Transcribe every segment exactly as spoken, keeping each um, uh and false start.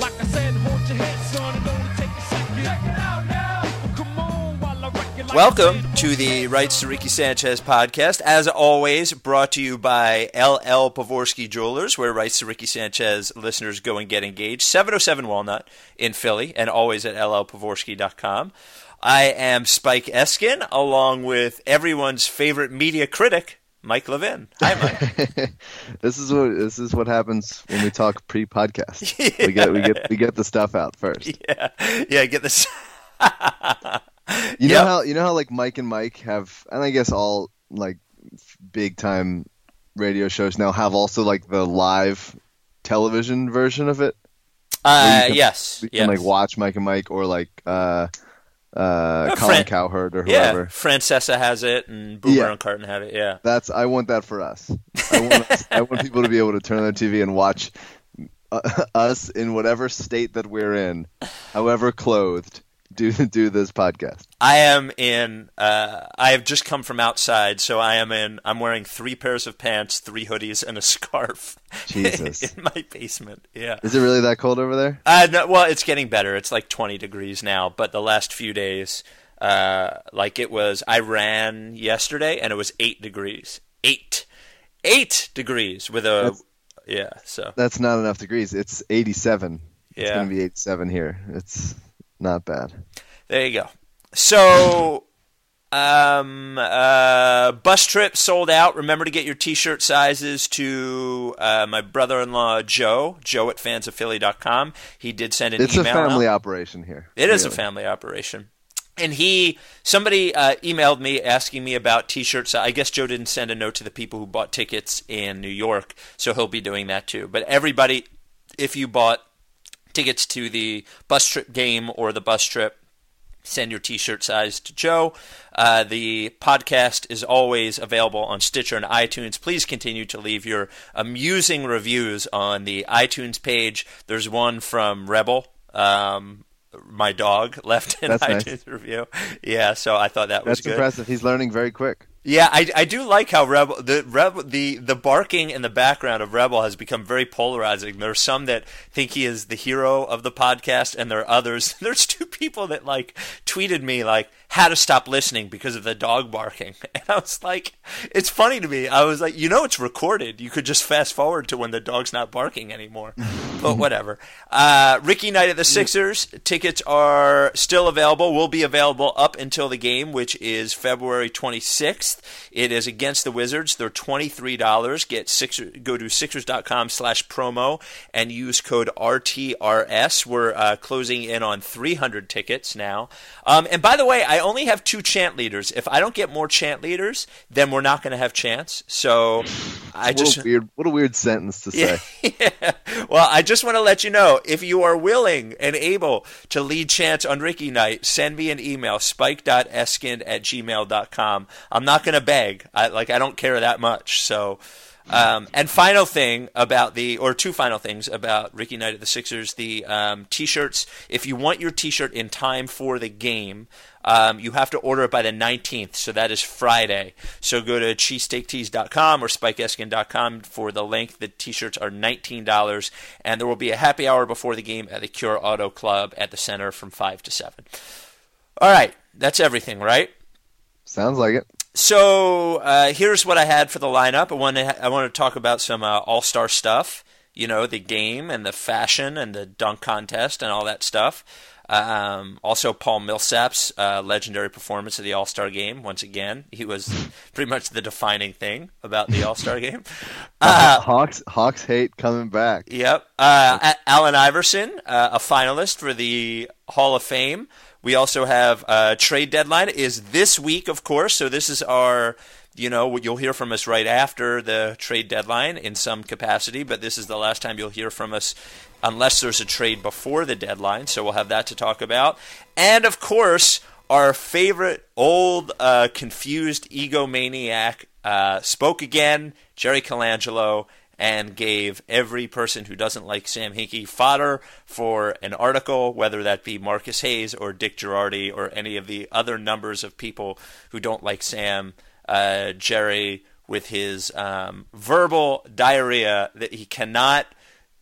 Like I said, hold your head, son, and only take a second. Check it out now. Come on while I wreck it like Welcome to the Rights to Ricky Sanchez podcast. As always, brought to you by L L Pavorsky Jewelers, where Rights to Ricky Sanchez listeners go and get engaged. seven oh seven Walnut in Philly, and always at L L Pavorsky dot com. I am Spike Eskin, along with everyone's favorite media critic, Mike Levin. Hi, Mike. This is what this is what happens when we talk pre-podcast. Yeah. We get we get we get the stuff out first. Yeah, yeah, get this. You know Yep. how you know how like Mike and Mike have, and I guess all like big time radio shows now have also like the live television version of it. Uh, can, yes, You yes. can like watch Mike and Mike or like uh, uh, Uh, Colin Fran- Cowherd or Yeah, whoever. Francesa has it, and Boomer Yeah. and Carton have it. Yeah. That's I want that for us. I want us, I want people to be able to turn on their T V and watch uh, us in whatever state that we're in, however clothed, do do this podcast. I am in. Uh, I have just come from outside, so I am in. I'm wearing three pairs of pants, three hoodies, and a scarf. Jesus. in my basement. Yeah. Is it really that cold over there? Uh, no, well, it's getting better. It's like twenty degrees now, but the last few days, uh, like it was. I ran yesterday, and it was eight degrees. Eight, eight degrees with a. That's- yeah. So. That's not enough degrees. It's eighty-seven. It's Yeah. going to be eighty-seven here. It's not bad. There you go. So, um, uh, bus trip sold out. Remember to get your T-shirt sizes to uh, my brother-in-law Joe, Joe at fans of philly dot com. He did send an It's a email family out. operation here. It is a really. family operation. And he, somebody uh, emailed me asking me about T-shirts. I guess Joe didn't send a note to the people who bought tickets in New York, so he'll be doing that too. But everybody, if you bought tickets to the bus trip game or the bus trip, send your T-shirt size to Joe. Uh, the podcast is always available on Stitcher and iTunes. Please continue to leave your amusing reviews on the iTunes page. There's one from Rebel, um, my dog, left an That's iTunes nice. review. Yeah, so I thought that was That's good. impressive. He's learning very quick. Yeah, I, I do like how Rebel the Rebel the, the barking in the background of Rebel has become very polarizing. There are some that think he is the hero of the podcast, and there are others. There's two people that like tweeted me like how to stop listening because of the dog barking, and I was like, it's funny to me. I was like, you know, it's recorded. You could just fast forward to when the dog's not barking anymore. But whatever. Uh, Ricky Night at the Sixers tickets are still available. Will be available up until the game, which is February twenty-sixth. It is against the Wizards. They're twenty-three dollars. Get Sixer, go to Sixers dot com slash promo and use code R T R S. We're uh, closing in on three hundred tickets now. Um, and by the way, I only have two chant leaders. If I don't get more chant leaders, then we're not going to have chants. So I What just a weird, what a weird sentence to say. yeah, yeah. Well, I just want to let you know, if you are willing and able to lead chants on Ricky Night, send me an email, spike dot eskin at gmail dot com. I'm not going to beg. I, like, I don't care that much. So, um, and final thing about the, or two final things about Ricky Night at the Sixers, the um, T-shirts. If you want your T-shirt in time for the game, Um, you have to order it by the nineteenth, so that is Friday. So go to cheesesteak tees dot com or spike eskin dot com for the link. The T-shirts are nineteen dollars, and there will be a happy hour before the game at the Cure Auto Club at the center from five to seven. All right, that's everything, right? Sounds like it. So uh, here's what I had for the lineup. I want to I want to talk about some uh, all-star stuff, you know, the game and the fashion and the dunk contest and all that stuff. Um, also, Paul Millsap's uh, legendary performance of the All-Star Game. Once again, he was pretty much the defining thing about the All-Star Game. Uh, Hawks, Hawks hate coming back. Yep. Uh, Allen Iverson, uh, a finalist for the Hall of Fame. We also have uh, trade deadline is this week, of course. So this is our, you know, you'll hear from us right after the trade deadline in some capacity, but this is the last time you'll hear from us unless there's a trade before the deadline. So we'll have that to talk about. And, of course, our favorite old uh, confused egomaniac uh, spoke again, Jerry Colangelo, and gave every person who doesn't like Sam Hinkie fodder for an article, whether that be Marcus Hayes or Dick Girardi or any of the other numbers of people who don't like Sam. Uh, Jerry, with his um, verbal diarrhea that he cannot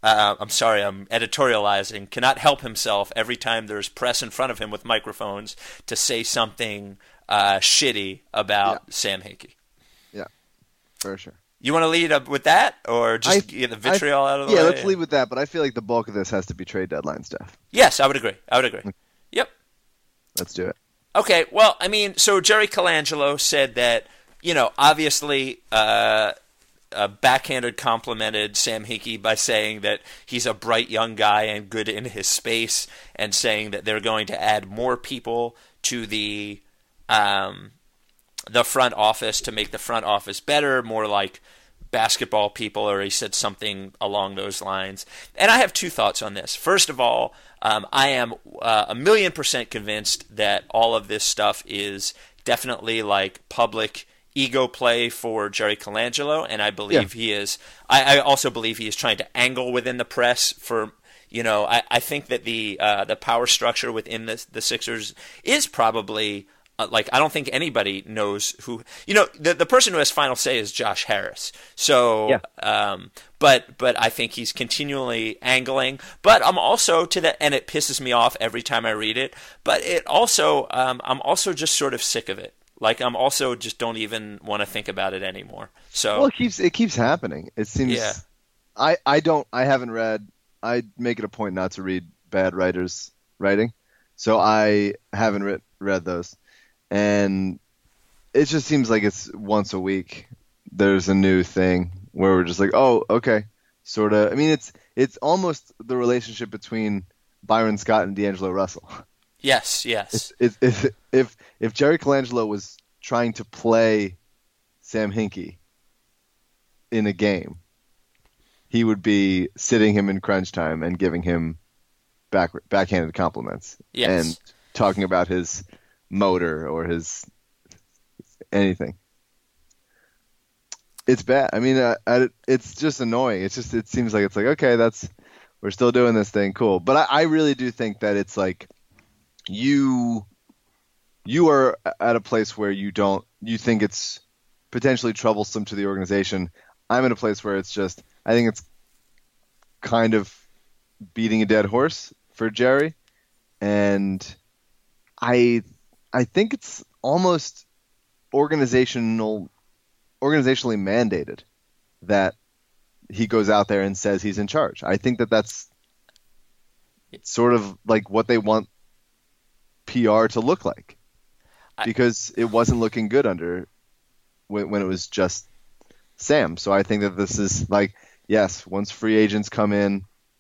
uh, I'm sorry, I'm editorializing, cannot help himself every time there's press in front of him with microphones to say something uh, shitty about Yeah. Sam Hinkie. Yeah, for sure. You want to lead up with that, or just I- get the vitriol I- out of the yeah, way? let's leave with that. But I feel like the bulk of this has to be trade deadline stuff. Yes, I would agree. I would agree. Yep. Let's do it. Okay, well, I mean, so Jerry Colangelo said that, you know, obviously uh, uh, backhanded complimented Sam Hinkie by saying that he's a bright young guy and good in his space, and saying that they're going to add more people to the um, the front office to make the front office better, more like basketball people, or he said something along those lines. And I have two thoughts on this. First of all, um, I am uh, a million percent convinced that all of this stuff is definitely like public ego play for Jerry Colangelo, and I believe Yeah. he is. I, I also believe he is trying to angle within the press for. You know, I, I think that the uh, the power structure within the the Sixers is probably. Uh, like, I don't think anybody knows who, you know, the the person who has final say is Josh Harris. So, Yeah. um, but but I think he's continually angling. But I'm also to the, and it pisses me off every time I read it. But it also, um, I'm also just sort of sick of it. Like, I'm also just don't even want to think about it anymore. So, Well, it keeps it keeps happening. It seems. Yeah. I I don't. I haven't read. I make it a point not to read bad writers' writing, so I haven't read read those. And it just seems like it's once a week there's a new thing where we're just like, oh, okay, sort of. I mean, it's it's almost the relationship between Byron Scott and D'Angelo Russell. yes, yes. If if if, if Jerry Colangelo was trying to play Sam Hinkie in a game, he would be sitting him in crunch time and giving him back backhanded compliments Yes. and talking about his motor or his anything. It's bad. I mean, uh, I, it's just annoying. It's just it seems like it's like okay, that's we're still doing this thing, cool. But I, I really do think that it's like you you are at a place where you don't you think it's potentially troublesome to the organization. I'm in a place where it's just I think it's kind of beating a dead horse for Jerry, and I. I think it's almost organizational, organizationally mandated that he goes out there and says he's in charge. I think that that's sort of like what they want P R to look like, because it wasn't looking good under when, when it was just Sam. So I think that this is like, yes, once free agents come in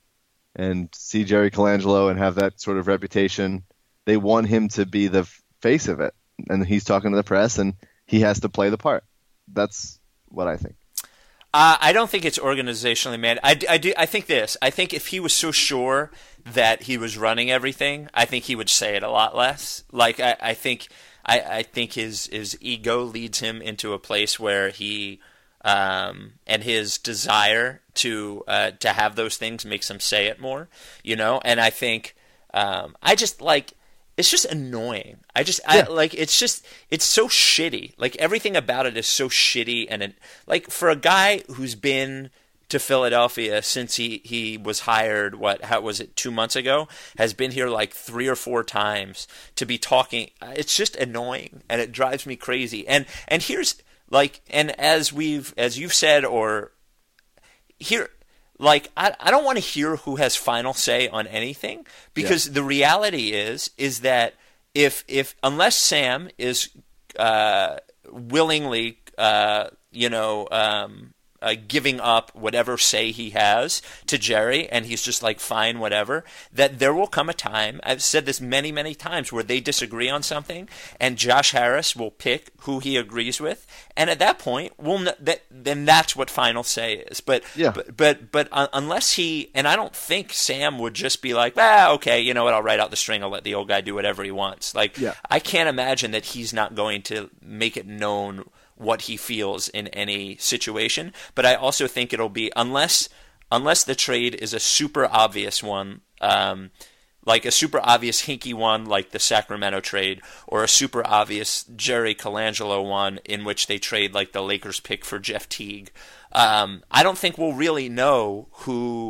and see Jerry Colangelo and have that sort of reputation, they want him to be the face of it, and he's talking to the press, and he has to play the part. That's what I think. Uh, I don't think it's organizationally man. I, I, do, I think this. I think if he was so sure that he was running everything, I think he would say it a lot less. Like I, I think I, I think his his ego leads him into a place where he um, and his desire to uh, to have those things makes him say it more. You know, and I think um, I just like. It's just annoying. I just Yeah. I, like it's just it's so shitty. Like everything about it is so shitty, and it, like for a guy who's been to Philadelphia since he, he was hired, what how was it two months ago, has been here like three or four times to be talking. It's just annoying, and it drives me crazy. And and here's like and as we've as you've said or here. Like, I, I don't want to hear who has final say on anything, because yeah. the reality is is that if if unless Sam is uh, willingly, uh, you know, um, uh, giving up whatever say he has to Jerry, and he's just like, fine, whatever, that there will come a time, I've said this many, many times, where they disagree on something, and Josh Harris will pick who he agrees with, and at that point, we'll n- that, then that's what final say is. But yeah. but but, but uh, unless he, and I don't think Sam would just be like, ah, okay, you know what, I'll write out the string, I'll let the old guy do whatever he wants. Like, yeah. I can't imagine that he's not going to make it known what he feels in any situation. But I also think it'll be, unless unless the trade is a super obvious one, um, like a super obvious Hinkie one, like the Sacramento trade, or a super obvious Jerry Colangelo one in which they trade like the Lakers pick for Jeff Teague. Um, I don't think we'll really know who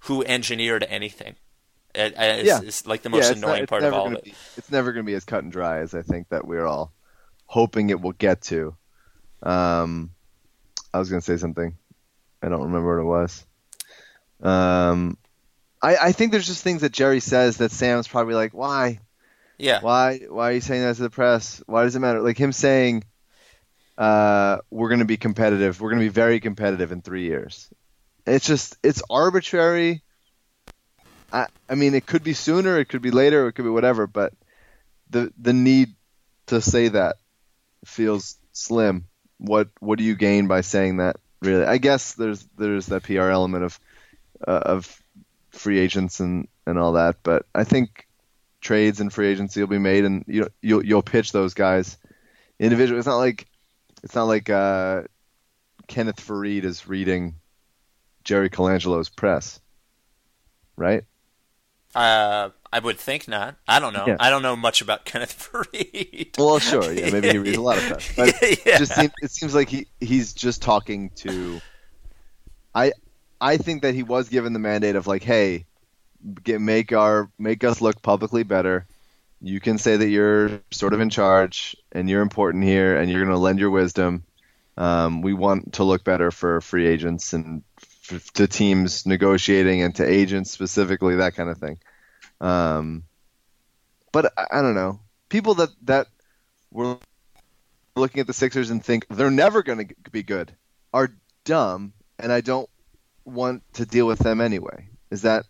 who engineered anything. It, it's, Yeah. it's like the most yeah, it's annoying not, it's part of never all gonna of it. Be, it's never going to be as cut and dry as I think that we're all hoping it will get to. Um, I was going to say something. I don't remember what it was. Um, I, I think there's just things that Jerry says that Sam's probably like, why? Yeah. Why? Why are you saying that to the press? Why does it matter? Like him saying, uh, we're going to be competitive. We're going to be very competitive in three years. It's just, it's arbitrary. I, I mean, it could be sooner, it could be later, it could be whatever, but the the need to say that feels slim. What what do you gain by saying that? Really, I guess there's there's that P R element of uh, of free agents and, and all that, but I think trades and free agency will be made, and you you'll you'll pitch those guys individually. It's not like it's not like uh, Kenneth Fareed is reading Jerry Colangelo's press, right? Uh, I would think not. I don't know. Yeah. I don't know much about Kenneth Fareed. Well, sure. Yeah, maybe he reads a lot of stuff. But Yeah. it just seems, it seems like he, he's just talking to. I I think that he was given the mandate of like, hey, get, make our make us look publicly better. You can say that you're sort of in charge and you're important here and you're going to lend your wisdom. Um, we want to look better for free agents and f- to teams negotiating and to agents specifically, that kind of thing. Um, but I, I don't know. People that, that were looking at the Sixers and think they're never going to be good are dumb, and I don't want to deal with them anyway. Is that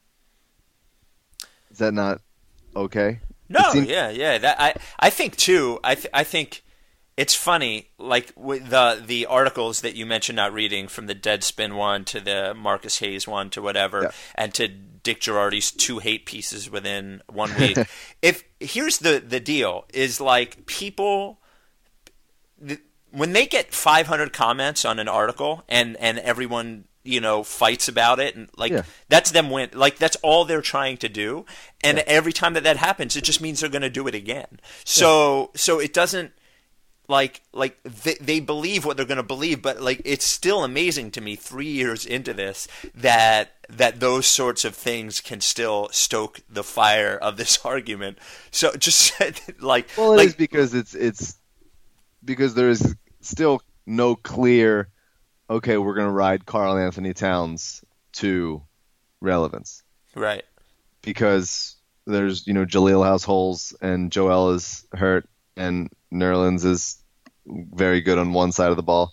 is that not okay? No, It seems- yeah, yeah. That I, I think too. I, th- I think it's funny, like with the the articles that you mentioned not reading, from the Deadspin one to the Marcus Hayes one to whatever, Yeah. and to Dick Girardi's two hate pieces within one week. If here's the the deal is like people. th- When they get five hundred comments on an article and, and everyone, you know, fights about it, and like Yeah. that's them win. Like that's all they're trying to do, and every time that that happens, it just means they're going to do it again. So so it doesn't like like they, they believe what they're going to believe, but like it's still amazing to me three years into this that that those sorts of things can still stoke the fire of this argument. So just like Well, it like is because it's it's because there is still no clear. Okay, we're going to ride Karl Anthony Towns to relevance right. because there's you know Jaleel House Holes and Joel is hurt and Nerlens is very good on one side of the ball.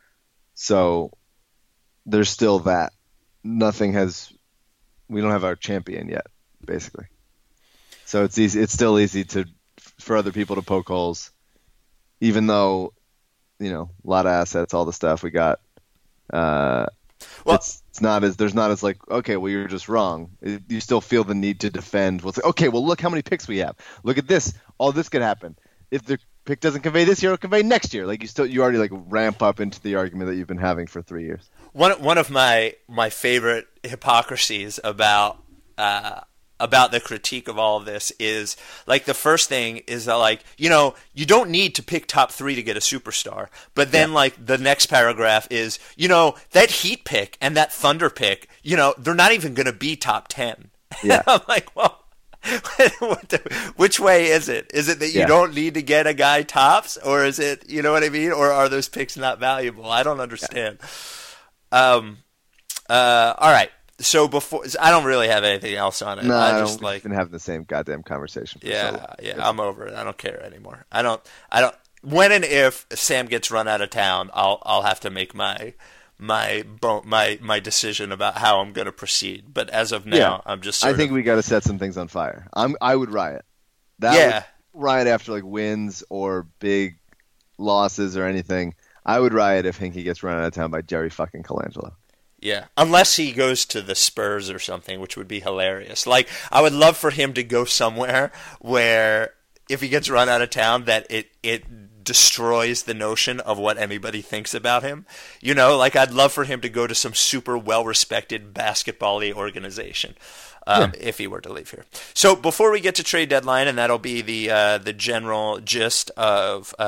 So there's still that. Nothing has. We don't have our champion yet, basically. So it's easy. It's still easy to for other people to poke holes, even though you know a lot of assets, all the stuff we got. Uh, Well- it's, it's not as there's not as like okay, well you're just wrong. It, you still feel the need to defend. Well, it's like, okay, well look how many picks we have. Look at this. All this could happen. If the pick doesn't convey this year, it'll convey next year. Like you still you already like ramp up into the argument that you've been having for three years. One one of my my favorite hypocrisies about uh, about the critique of all of this is like the first thing is that like you know you don't need to pick top three to get a superstar, but then Yeah. like the next paragraph is you know that Heat pick and that Thunder pick, you know they're not even going to be top ten. Yeah. I'm like, well, what the, which way is it? Is it that you Yeah. don't need to get a guy tops, or is it you know what I mean, or are those picks not valuable? I don't understand. Um. Uh. All right. So before I don't really have anything else on it. No, I I just don't, like we've been having the same goddamn conversation. For yeah, so yeah. I'm over it. I don't care anymore. I don't. I don't. When and if Sam gets run out of town, I'll I'll have to make my my bo- my my decision about how I'm going to proceed. But as of now, Yeah. I'm just. I Sort think of, we got to set some things on fire. I'm I would riot. That Yeah. would riot after like wins or big losses or anything. I would riot if Hinkie gets run out of town by Jerry fucking Colangelo. Yeah, unless he goes to the Spurs or something, which would be hilarious. Like, I would love for him to go somewhere where, if he gets run out of town, that it it destroys the notion of what anybody thinks about him. You know, like, I'd love for him to go to some super well-respected basketball-y organization. Um, Yeah. if he were to leave here. So before we get to trade deadline, and that'll be the uh, the general gist of uh,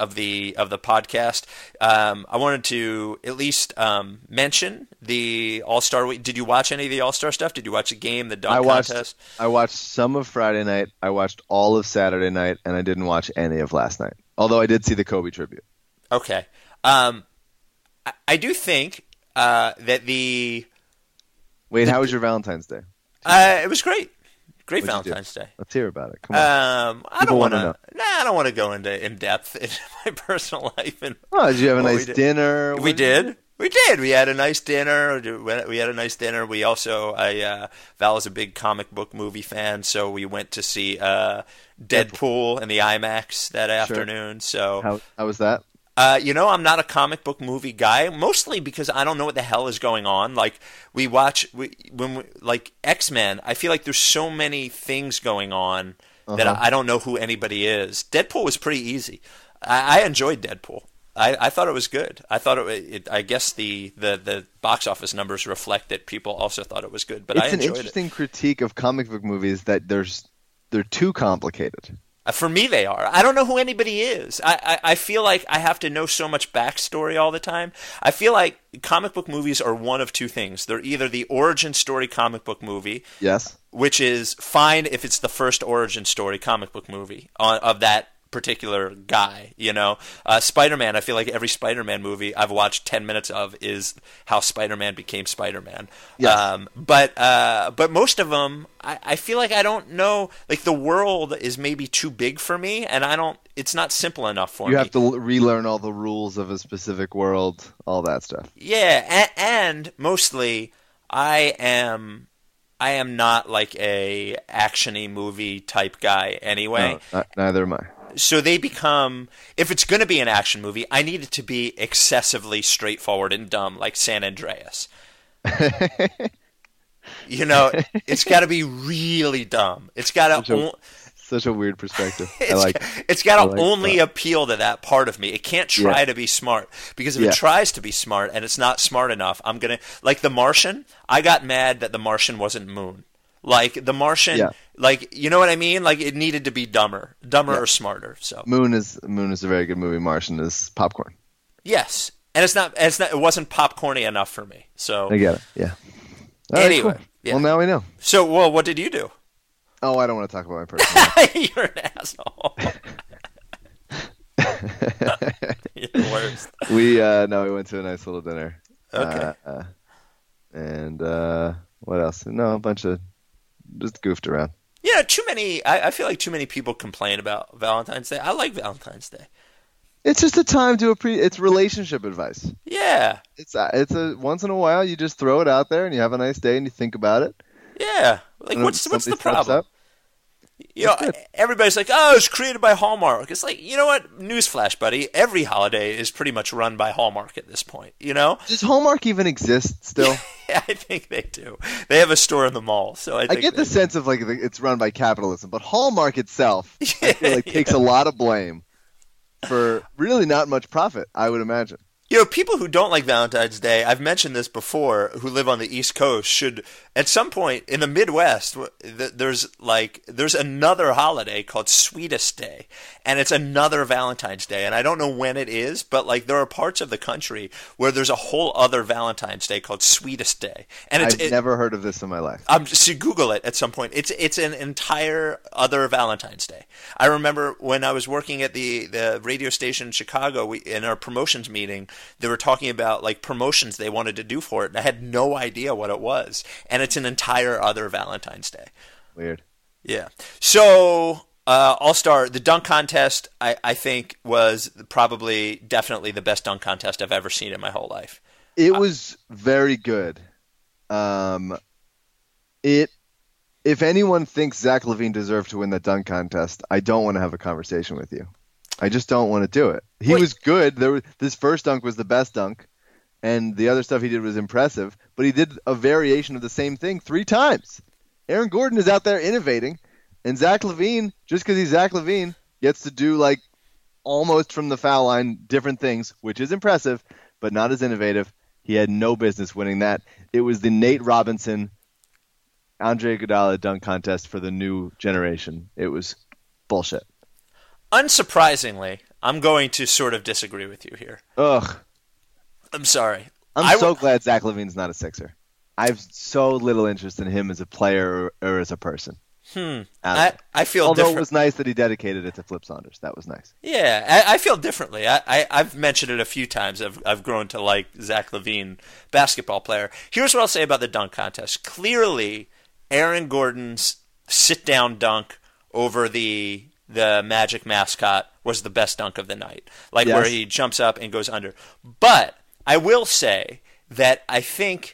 of the of the podcast. Um, I wanted to at least um, mention the All Star Week. Did you watch any of the All Star stuff? Did you watch the game, the dunk I watched, contest? I watched some of Friday night. I watched all of Saturday night, and I didn't watch any of last night. Although I did see the Kobe tribute. Okay. Um, I, I do think uh, that the Wait, the, how was your Valentine's Day? Uh, it was great. Great What'd you Valentine's do? Day. Let's hear about it. Come on. Um, I People don't want wanna to. Nah, I don't want to go into in depth into my personal life. And Oh, did you have a what we nice did. dinner? We What did you did. We did. We had a nice dinner. We had a nice dinner. We also, I, uh, Val is a big comic book movie fan, so we went to see uh, Deadpool in the IMAX that afternoon. So, How, how was that? uh, you know, I'm not a comic book movie guy, mostly because I don't know what the hell is going on. Like we watch, we, when we, like X-Men, I feel like there's so many things going on that Uh-huh. I, I don't know who anybody is. Deadpool was pretty easy. I, I enjoyed Deadpool. I, I thought it was good. I thought it, it. I guess the, the, the box office numbers reflect that people also thought it was good. But It's I an enjoyed interesting critique of comic book movies that there's they're too complicated. it. Uh, For me, they are. I don't know who anybody is. I, I, I feel like I have to know so much backstory all the time. I feel like comic book movies are one of two things. They're either the origin story comic book movie, Yes. which is fine if it's the first origin story comic book movie on, of that particular guy, you know. Uh, Spider-Man, I feel like every Spider-Man movie I've watched ten minutes of is how Spider-Man became Spider-Man. Yes. Um, but uh, but most of them, I, I feel like I don't know, like the world is maybe too big for me, and I don't, it's not simple enough for You me. have to l- relearn all the rules of a specific world, all that stuff. Yeah, and, and mostly I am... I am not like a actiony movie type guy anyway. No, not- neither am I. So they become, if it's going to be an action movie, I need it to be excessively straightforward and dumb, like San Andreas. You know, it's got to be really dumb. It's got Such to, a, such a weird perspective. I it's, like. it's got I to like only that. appeal to that part of me. It can't try Yeah. to be smart, because if Yeah. it tries to be smart and it's not smart enough, I'm gonna, like The Martian. I got mad that The Martian wasn't Moon. Like The Martian, Yeah. like, you know what I mean? Like it needed to be dumber, dumber Yeah. or smarter. So Moon is Moon is a very good movie. Martian is popcorn. yes, and it's not, it's not, it wasn't popcorny enough for me. So I get it. Yeah. All right, Anyway, cool. yeah. Well, now we know. So, well, what did you do? Oh, I don't want to talk about my personal life. You're an asshole. You're the worst. we uh no, we went to a nice little dinner. Okay. Uh, uh, and uh what else? No, a bunch of just goofed around. Yeah, too many. I, I feel like too many people complain about Valentine's Day. I like Valentine's Day. It's just a time to appreciate. It's relationship advice. Yeah, It's a, it's a once in a while you just throw it out there and you have a nice day and you think about it. yeah. Like, And what's what's the somebody steps problem? up. You know, everybody's like, "Oh, it's created by Hallmark." It's like, you know what? Newsflash, buddy. Every holiday is pretty much run by Hallmark at this point. You know? Does Hallmark even exist still? Yeah, I think they do. They have a store in the mall, so I, I think get they the sense of like the- it's run by capitalism, but Hallmark itself, I feel like Yeah. takes a lot of blame for really not much profit. I would imagine. You know, people who don't like Valentine's Day, I've mentioned this before, who live on the East Coast should, at some point in the Midwest, w- th- there's like, there's another holiday called Sweetest Day, and it's another Valentine's Day, and I don't know when it is, but like there are parts of the country where there's a whole other Valentine's Day called Sweetest Day, and it's I've it, never heard of this in my life. I'm just so Google it at some point. It's it's an entire other Valentine's Day. I remember when I was working at the, the radio station in Chicago, we, in our promotions meeting, they were talking about like promotions they wanted to do for it, and I had no idea what it was. And it's an entire other Valentine's Day. Weird. Yeah. So uh, All Star, the dunk contest, I, I think was probably definitely the best dunk contest I've ever seen in my whole life. It was very good. Um, it. If anyone thinks Zach LaVine deserved to win the dunk contest, I don't want to have a conversation with you. I just don't want to do it. He Wait. was good. There was, this first dunk was the best dunk, and the other stuff he did was impressive. But he did a variation of the same thing three times. Aaron Gordon is out there innovating, and Zach LaVine, just because he's Zach LaVine, gets to do like almost from the foul line different things, which is impressive, but not as innovative. He had no business winning that. It was the Nate Robinson, Andre Iguodala dunk contest for the new generation. It was bullshit. Unsurprisingly, I'm going to sort of disagree with you here. Ugh. I'm sorry. I'm I so w- glad Zach LaVine's not a Sixer. I have so little interest in him as a player or, or as a person. Hmm. I, I feel Although different. it was nice that he dedicated it to Flip Saunders. That was nice. Yeah, I, I feel differently. I, I, I've mentioned it a few times. I've, I've grown to like Zach LaVine, basketball player. Here's what I'll say about the dunk contest. Clearly, Aaron Gordon's sit-down dunk over the the Magic mascot was the best dunk of the night. Like Yes. where he jumps up and goes under. But I will say that I think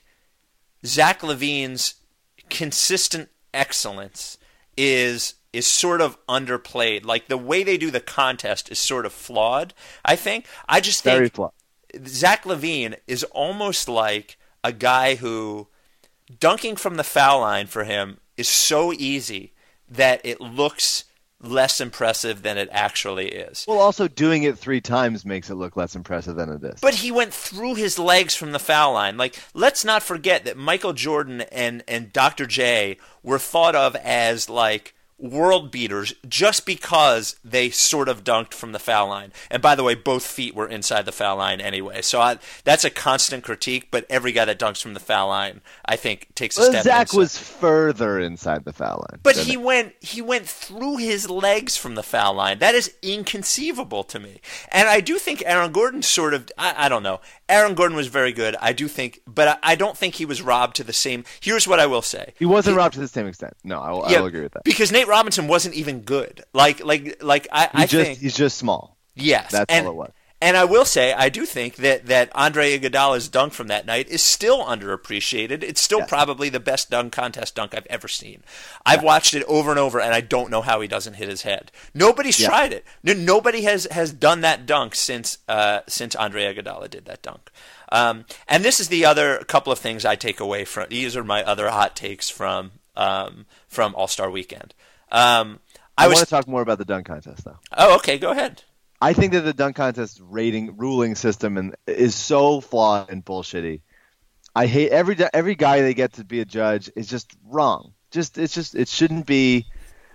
Zach LaVine's consistent excellence is is sort of underplayed. Like the way they do the contest is sort of flawed, I think. I just think Very flawed. Zach LaVine is almost like a guy who dunking from the foul line for him is so easy that it looks less impressive than it actually is. Well, also doing it three times makes it look less impressive than it is. But he went through his legs from the foul line. Like, let's not forget that Michael Jordan and, and Doctor J were thought of as, like, world beaters just because they sort of dunked from the foul line. And by the way, both feet were inside the foul line anyway. So I, that's a constant critique, but every guy that dunks from the foul line, I think, takes a well, step Zach inside. was further inside the foul line. But than he it. went he went through his legs from the foul line. That is inconceivable to me. And I do think Aaron Gordon sort of I, I don't know. Aaron Gordon was very good. I do think, but I, I don't think he was robbed to the same. Here's what I will say. He wasn't robbed to the same extent. No, I will, I Yeah, will agree with that. Because Nate Robinson wasn't even good. Like like like I, He I just, think he's just small. yes. That's and, all it was. And I will say, I do think that, that Andre Iguodala's dunk from that night is still underappreciated. It's still Yes. probably the best dunk contest dunk I've ever seen. I've watched it over and over, and I don't know how he doesn't hit his head. Nobody's Yeah. tried it. No, nobody has, has done that dunk since uh, since Andre Iguodala did that dunk. Um, and this is the other couple of things I take away from. These are my other hot takes from um, from All Star Weekend. Um, I, I was. want to talk more about the dunk contest, though. Oh, okay. Go ahead. I think that the dunk contest rating ruling system and is so flawed and bullshitty. I hate every every guy they get to be a judge is just wrong. Just it's just it shouldn't be.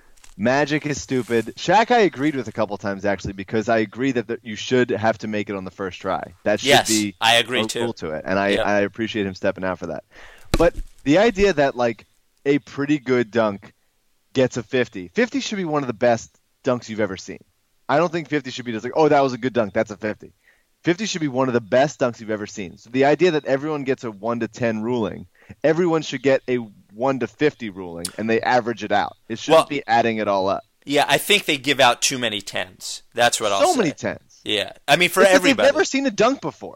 Magic is stupid. Shaq, I agreed with a couple times actually because I agree that the, you should have to make it on the first try. That should Yes, be I agree a too. rule to it, and I, Yep. I appreciate him stepping out for that. But the idea that like a pretty good dunk gets a fifty, fifty should be one of the best dunks you've ever seen. I don't think fifty should be just like, oh, that was a good dunk. That's a fifty. fifty should be one of the best dunks you've ever seen. So the idea that everyone gets a one to ten ruling, everyone should get a one to fifty ruling, and they average it out. It shouldn't Well- be adding it all up. Yeah, I think they give out too many tens. That's what I'll say. So many tens. Yeah, I mean for It's like everybody. They've never seen a dunk before.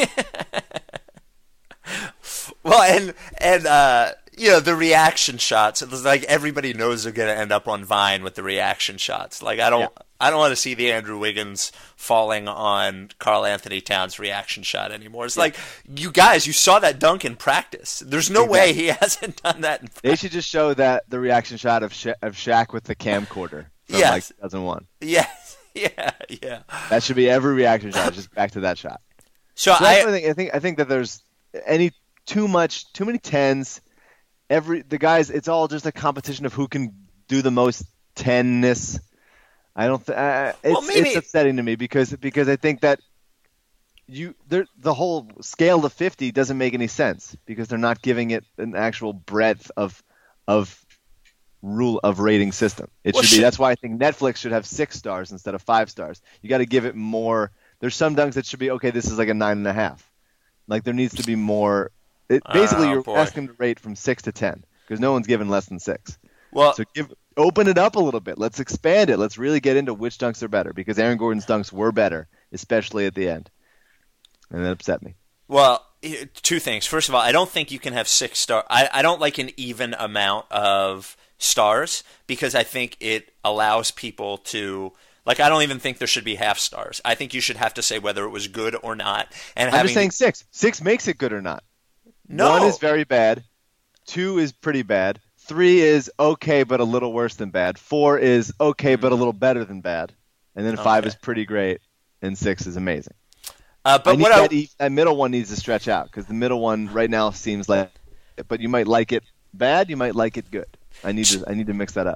Well, and and uh, you know the reaction shots. It's like everybody knows they're going to end up on Vine with the reaction shots. Like I don't, Yeah. I don't want to see the Andrew Wiggins falling on Karl Anthony Towns reaction shot anymore. It's like you guys, you saw that dunk in practice. There's no way he hasn't done that in practice. They should just show that the reaction shot of Sha- of Shaq with the camcorder from Yes. like two thousand one. Yeah, yeah, yeah. That should be every reaction shot, just back to that shot. So, So that's I, what I think. I think I think that there's any too much, too many tens. Every the guys, it's all just a competition of who can do the most tenness. I don't. Th- uh, it's, Well, maybe- it's upsetting to me because because I think that you there the whole scale to fifty doesn't make any sense because they're not giving it an actual breadth of of rule of rating system. It Well, should be. should- That's why I think Netflix should have six stars instead of five stars. You got to give it more. There's some dunks that should be okay. This is like a nine and a half. Like there needs to be more. It, basically, Oh, you're boy. asking them to rate from six to ten because no one's given less than six. well, So give open it up a little bit. Let's expand it. Let's really get into which dunks are better because Aaron Gordon's dunks were better, especially at the end, and that upset me. Well, eh, two things. First of all, I don't think you can have six star. I, I don't like an even amount of stars because I think it allows people to like. I don't even think there should be half stars. I think you should have to say whether it was good or not. And I'm having just saying six. Six makes it good or not. no, One is very bad. Two is pretty bad. Three is okay but a little worse than bad. Four is okay but a little better than bad. And then five Okay. is pretty great. And six is amazing. uh, I but need what I that, e- that middle one needs to stretch out because the middle one right now seems like, but you might like it bad, you might like it good. I need to I need to mix that up.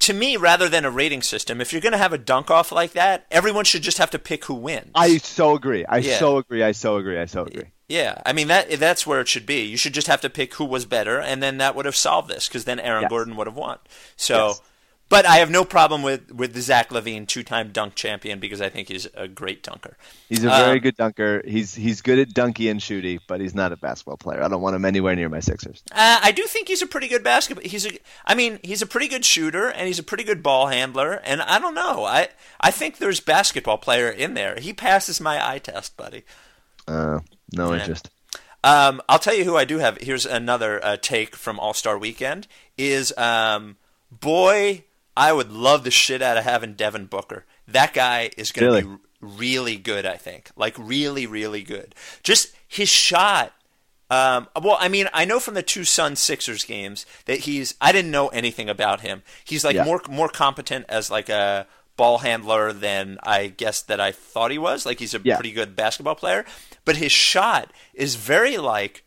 to me, rather than a rating system, if you're going to have a dunk off like that, everyone should just have to pick who wins. I so agree. I Yeah. so agree. I so agree. I so agree. Yeah, I mean that that's where it should be. You should just have to pick who was better, and then that would have solved this, because then Aaron Yes. Gordon would have won. So, Yes. but I have no problem with with the Zach LaVine two-time dunk champion, because I think he's a great dunker. He's a very Um, good dunker. He's he's good at dunky and shooty, but he's not a basketball player. I don't want him anywhere near my Sixers. Uh, I do think he's a pretty good basketball. He's a, I mean, he's a pretty good shooter, and he's a pretty good ball handler. And I don't know. I I think there's basketball player in there. He passes my eye test, buddy. Uh, no Yeah. interest. Um, I'll tell you who I do have. Here's another uh, take from All-Star Weekend. Is um, boy, I would love the shit out of having Devin Booker. That guy is going to Really? be really good, I think. Like, really, really good. Just his shot. Um, well, I mean, I know from the two Suns Sixers games that he's. I didn't know anything about him. He's like Yeah. more more competent as like a ball handler than I guess that I thought he was. Like, he's a Yeah. pretty good basketball player, but his shot is very like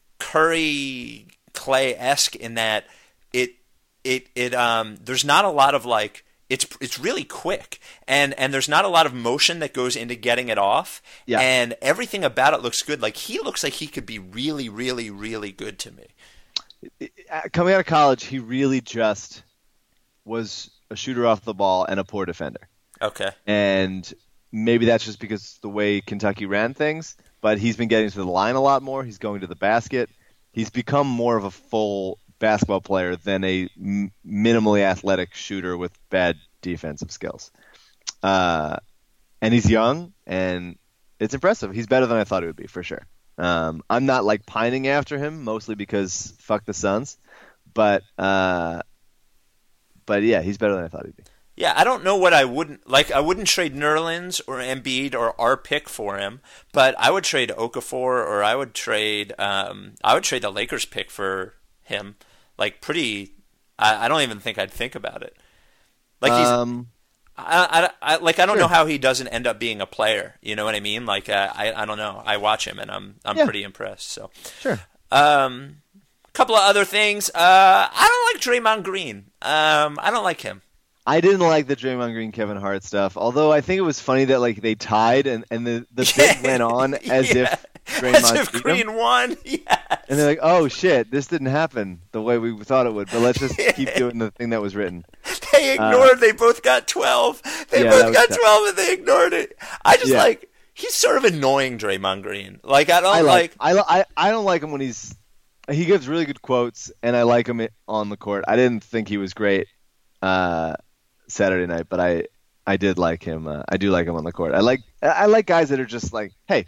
Curry Clay-esque in that it it it um there's not a lot of like it's it's really quick, and and there's not a lot of motion that goes into getting it off. Yeah. And everything about it looks good. Like, he looks like he could be really really really good to me. Uh, Coming out of college, he really just was a shooter off the ball and a poor defender. Okay. And maybe that's just because the way Kentucky ran things, but he's been getting to the line a lot more. He's going to the basket. He's become more of a full basketball player than a m- minimally athletic shooter with bad defensive skills. Uh, and he's young, and it's impressive. He's better than I thought he would be, for sure. Um, I'm not like pining after him, mostly because fuck the Suns, but uh, but yeah, he's better than I thought he'd be. Yeah, I don't know what I wouldn't like. I wouldn't trade Nerlens or Embiid or our pick for him, but I would trade Okafor, or I would trade um, I would trade the Lakers pick for him. Like, pretty. I, I don't even think I'd think about it. Like, he's. Um, I, I, I like I don't sure. know how he doesn't end up being a player. You know what I mean? Like, uh, I I don't know. I watch him and I'm I'm Yeah. pretty impressed. So sure. um, a couple of other things. Uh, I don't like Draymond Green. Um, I don't like him. I didn't like the Draymond Green Kevin Hart stuff, although I think it was funny that like they tied and, and the, the bit went on as Yeah. if Draymond As if beat Green him. won. Yeah. And they're like, oh shit, this didn't happen the way we thought it would, but let's just keep doing the thing that was written. They ignored. they both got twelve. They Uh, yeah, that both was got tough. twelve, and they ignored it. I just Yeah. like. He's sort of annoying, Draymond Green. Like, I don't I like. like, I, li- I I don't like him when he's he gives really good quotes, and I like him i- on the court. I didn't think he was great uh, Saturday night, but I I did like him. Uh, I do like him on the court. I like I like guys that are just like, hey,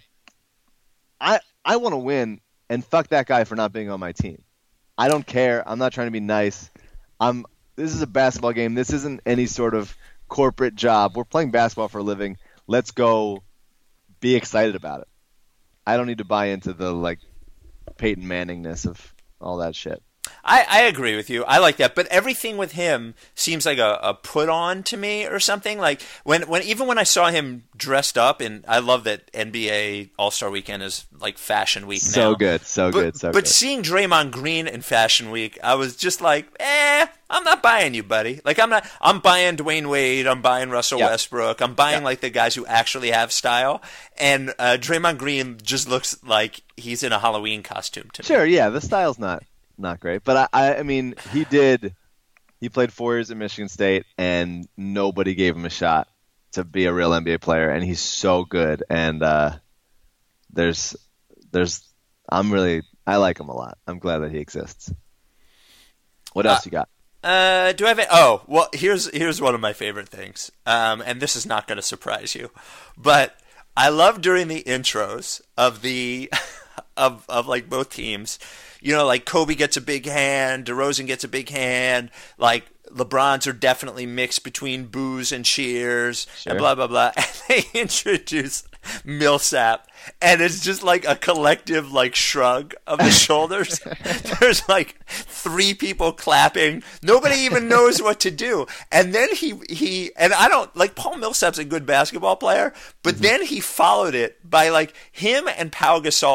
I I want to win, and fuck that guy for not being on my team. I don't care. I'm not trying to be nice. I'm. This is a basketball game. This isn't any sort of corporate job. We're playing basketball for a living. Let's go be excited about it. I don't need to buy into the like Peyton Manningness of all that shit. I, I agree with you. I like that, but everything with him seems like a, a put on to me or something. Like when, when even when I saw him dressed up, and I love that N B A All Star Weekend is like Fashion Week now. So good, so but, good, so but good. seeing Draymond Green in Fashion Week, I was just like, eh, I'm not buying you, buddy. Like, I'm not. I'm buying Dwayne Wade. I'm buying Russell Yeah. Westbrook. I'm buying Yeah. like the guys who actually have style. And uh, Draymond Green just looks like he's in a Halloween costume to me. Sure, yeah, the style's not not great, but I, I I mean he did. He played four years at Michigan State, and nobody gave him a shot to be a real N B A player, and he's so good. And uh, there's there's I'm really I like him a lot. I'm glad that he exists. What else Uh, you got? Uh, do I have? A, oh, well, here's here's one of my favorite things. Um, and this is not going to surprise you, but I love during the intros of the of of like both teams. You know, like Kobe gets a big hand, DeRozan gets a big hand. Like LeBron's are definitely mixed between boos and cheers, Sure. and blah blah blah. And they introduce Millsap, and it's just like a collective like shrug of the shoulders. There's like three people clapping. Nobody even knows what to do. And then he he and I don't like Paul Millsap's a good basketball player, but then he followed it by like him and Pau Gasol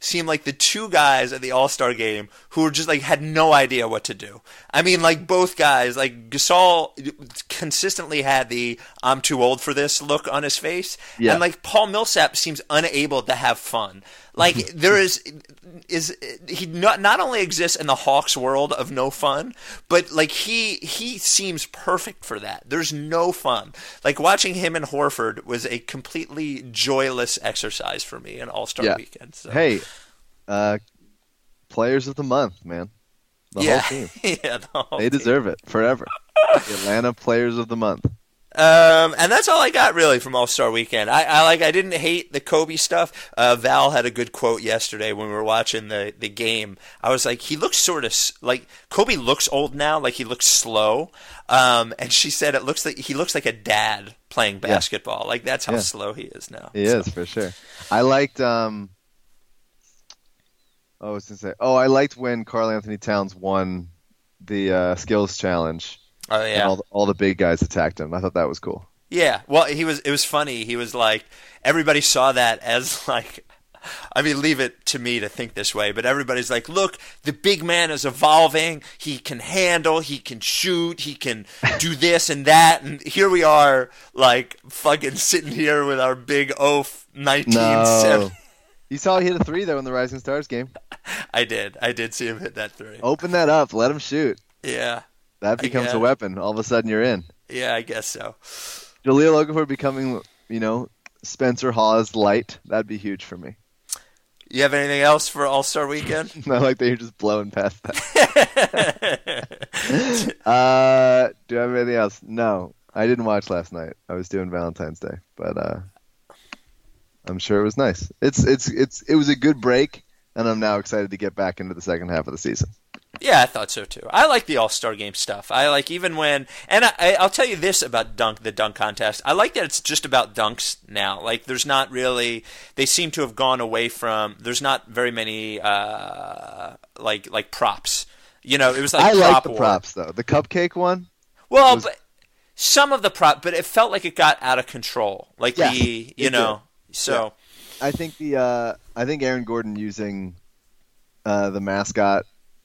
seemed like the two guys at the All-Star game who were just like had no idea what to do. I mean, like both guys, like Gasol consistently had the "I'm too old for this" look on his face, Yeah. and like Paul Millsap seems unable to have fun. Like there is is he not not only exists in the Hawks world of no fun, but like he he seems perfect for that. There's no fun. Like watching him and Horford was a completely joyless exercise for me in All-Star Yeah. weekend. So. Hey, uh, players of the month, man. The yeah, whole team. yeah, the whole They team. deserve it forever. The Atlanta Players of the Month. Um, and that's all I got really from All-Star Weekend. I, I like I didn't hate the Kobe stuff. Uh, Val had a good quote yesterday when we were watching the, the game. I was like, he looks sort of like Kobe looks old now, like he looks slow. Um, and she said it looks like he looks like a dad playing basketball. Like that's how Yeah. slow he is now. He So, is for sure. I liked. Um, oh, I was gonna say. Oh, I liked when Karl Anthony Towns won the uh, skills challenge. Oh And yeah. all the, all the big guys attacked him. I thought that was cool. Yeah, well, he was. It was funny. He was like, everybody saw that as like, I mean, leave it to me to think this way, but everybody's like, look, the big man is evolving. He can handle. He can shoot. He can do this and that. And here we are, like fucking sitting here with our big oaf nineteen seventy. No. You saw he hit a three though in the Rising Stars game. I did. I did see him hit that three. Open that up. Let him shoot. Yeah. That becomes guess. a weapon. All of a sudden, you're in. Yeah, I guess so. Jahlil Okafor becoming, you know, Spencer Hawes light. That'd be huge for me. You have anything else for All-Star Weekend? I like that you're just blowing past that. uh, do I have anything else? No, I didn't watch last night. I was doing Valentine's Day, but uh, I'm sure it was nice. It's it's it's it was a good break, and I'm now excited to get back into the second half of the season. Yeah, I thought so too. I like the All-Star Game stuff. I like even when, and I, I'll tell you this about dunk, the dunk contest. I like that it's just about dunks now. Like, there's not really. They seem to have gone away from. There's not very many uh, like like props. You know, it was like I like prop the war. props though. The cupcake one. Well, was- but some of the prop, but it felt like it got out of control. Like Yeah, the, you it know, so I think the uh, I think Aaron Gordon using uh, the mascot,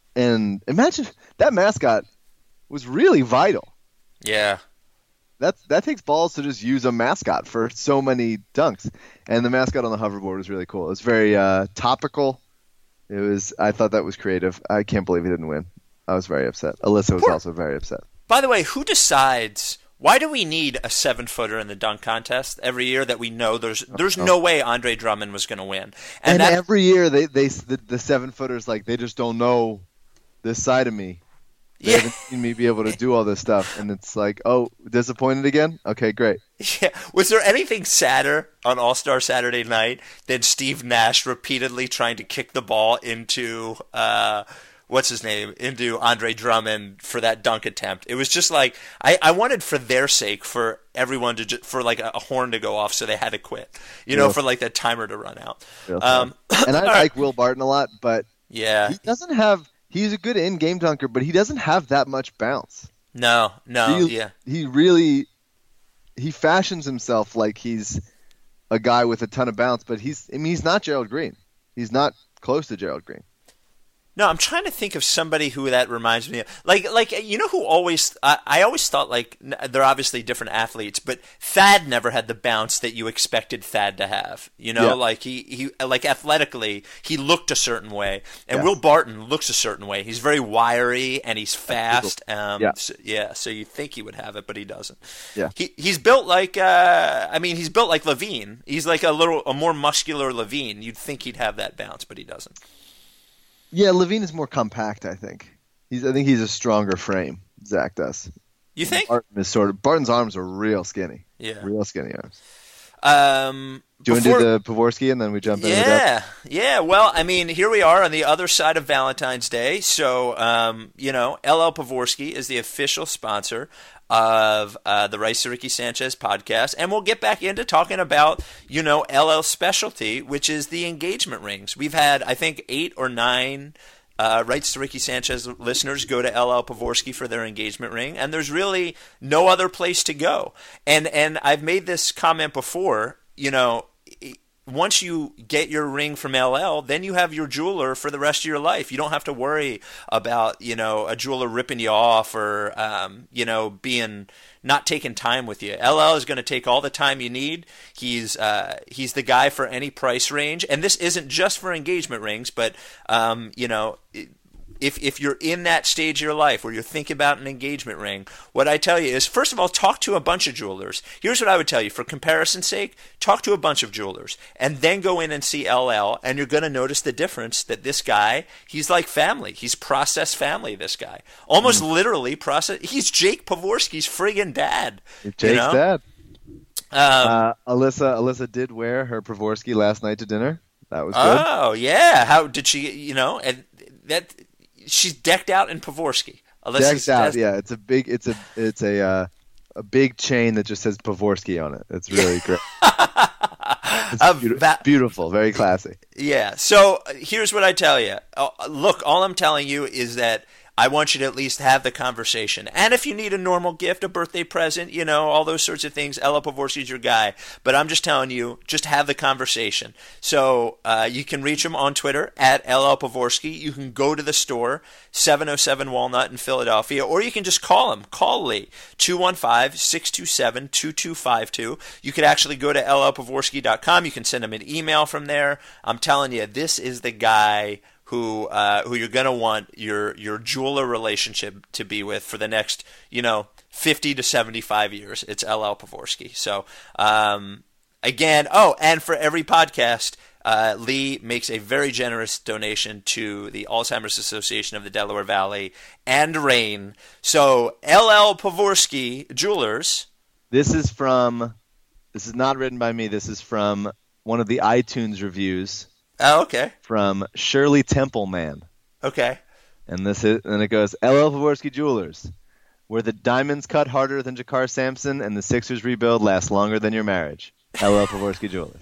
and imagine that mascot was really vital. yeah. That that takes balls to just use a mascot for so many dunks, and the mascot on the hoverboard was really cool. It was very uh, topical. It was. I thought that was creative. I can't believe he didn't win. I was very upset. Alyssa was Poor- also very upset. By the way, who decides? Why do we need a seven footer in the dunk contest every year that we know there's there's no way Andre Drummond was going to win? And, that, every year they they the, the seven footers like they just don't know this side of me. They yeah, haven't seen me be able to do all this stuff, and it's like, oh, disappointed again? Okay, great. yeah. Was there anything sadder on All Star Saturday night than Steve Nash repeatedly trying to kick the ball into uh, what's his name into Andre Drummond for that dunk attempt? It was just like I, I wanted for their sake for everyone to just, for like a, a horn to go off so they had to quit, you know, Real- for like that timer to run out. Real Um, And I all right. like Will Barton a lot, but Yeah, he doesn't have. He's a good in-game dunker, but he doesn't have that much bounce. no, no, he, yeah. he really he fashions himself like he's a guy with a ton of bounce, but he's I mean he's not Gerald Green. He's not close to Gerald Green. No, I'm trying to think of somebody who that reminds me of. Like, like you know who always, I, I always thought, like, n- they're obviously different athletes, but Thad never had the bounce that you expected Thad to have. You know, Yeah. like, he, he, like, athletically, he looked a certain way. And Yeah. Will Barton looks a certain way. He's very wiry and he's fast. Um, Yeah. So, yeah, so you think he would have it, but he doesn't. Yeah. He, he's built like, uh, I mean, he's built like Levine. He's like a little, a more muscular Levine. You'd think he'd have that bounce, but he doesn't. Yeah, Levine is more compact, I think. He's I think he's a stronger frame. Zach does. You think? Barton is sort of Barton's arms are real skinny. Yeah. Real skinny arms. Um, Do you want before- to do the Pavorsky and then we jump into that? Yeah, yeah. Well, I mean, here we are on the other side of Valentine's Day. So, um, you know, L L Pavorsky is the official sponsor of uh, the Rice to Ricky Sanchez podcast, and we'll get back into talking about, you know, L L's specialty, which is the engagement rings. We've had, I think, eight or nine uh, Rights to Ricky Sanchez listeners go to L L Pavorsky for their engagement ring, and there's really no other place to go. And and I've made this comment before, you know. once you get your ring from L L, then you have your jeweler for the rest of your life. You don't have to worry about, you know, a jeweler ripping you off or, um, you know, being not taking time with you. L L is going to take all the time you need. He's uh, he's the guy for any price range, and this isn't just for engagement rings, but um, you know. It, If if you're in that stage of your life where you're thinking about an engagement ring, what I tell you is, first of all, talk to a bunch of jewelers. Here's what I would tell you. For comparison's sake, talk to a bunch of jewelers and then go in and see L L, and you're going to notice the difference that this guy, he's like family. He's process family, this guy. Almost mm. literally process. He's Jake Pavorsky's friggin' dad. Jake's you know? dad. Um, uh, Alyssa Alyssa did wear her Pavorsky last night to dinner. That was good. Oh, yeah. How did she, you know, and that... She's decked out in Pavorsky. Decked out, yeah. It's a big, it's a, it's a, uh, a big chain that just says Pavorsky on it. It's really great. It's uh, beautiful, that, beautiful, very classy. Yeah. So uh, here's what I tell you. Uh, look, all I'm telling you is that I want you to at least have the conversation. And if you need a normal gift, a birthday present, you know, all those sorts of things, L L Pavorsky's your guy. But I'm just telling you, just have the conversation. So uh, you can reach him on Twitter at L L Pavorsky. You can go to the store, seven oh seven Walnut in Philadelphia, or you can just call him. Call Lee, two one five, six two seven, two two five two. You could actually go to L L Pavorsky dot com. You can send him an email from there. I'm telling you, this is the guy who uh, who you're going to want your your jeweler relationship to be with for the next, you know, fifty to seventy-five years. It's L L Pavorsky. So, um, again, oh, and for every podcast, uh, Lee makes a very generous donation to the Alzheimer's Association of the Delaware Valley and RAIN. So, L L Pavorsky Jewelers. This is from, this is not written by me. This is from one of the iTunes reviews. Oh, okay. From Shirley Templeman. Okay. And this is, and it goes, L L Pavorsky Jewelers, where the diamonds cut harder than Jakar Sampson and the Sixers rebuild lasts longer than your marriage. L L Pavorsky Jewelers.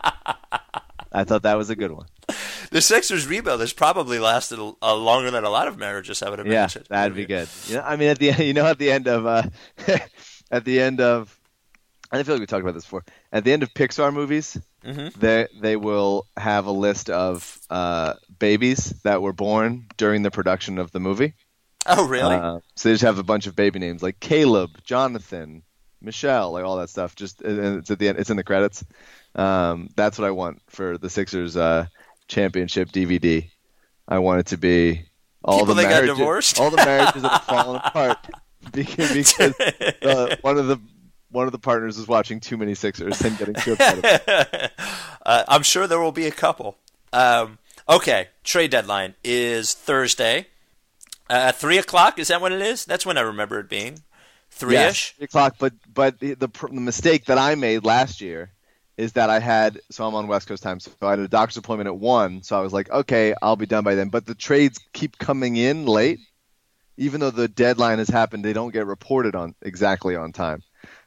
I thought that was a good one. The Sixers rebuild has probably lasted a, a longer than a lot of marriages, I would imagine. Yeah, that'd be good. You know, I mean, at the you know, at the end of, uh, at the end of, I feel like we talked about this before. At the end of Pixar movies, mm-hmm. they they will have a list of uh, babies that were born during the production of the movie. Oh, really? Uh, so they just have a bunch of baby names like Caleb, Jonathan, Michelle, like all that stuff. Just and it's at the end. It's in the credits. Um, that's what I want for the Sixers uh, championship D V D. I want it to be all People the that marriages, got divorced, all the marriages that have fallen apart because, because uh, one of the One of the partners is watching too many Sixers and getting too upset. uh, I'm sure there will be a couple. Um, okay, trade deadline is Thursday. Uh, three o'clock, is that when it is? That's when I remember it being. Three-ish? Yes, three o'clock, but, but the, the, the mistake that I made last year is that I had, so I'm on West Coast time, so I had a doctor's appointment at one, so I was like, okay, I'll be done by then. But the trades keep coming in late. Even though the deadline has happened, they don't get reported on exactly on time.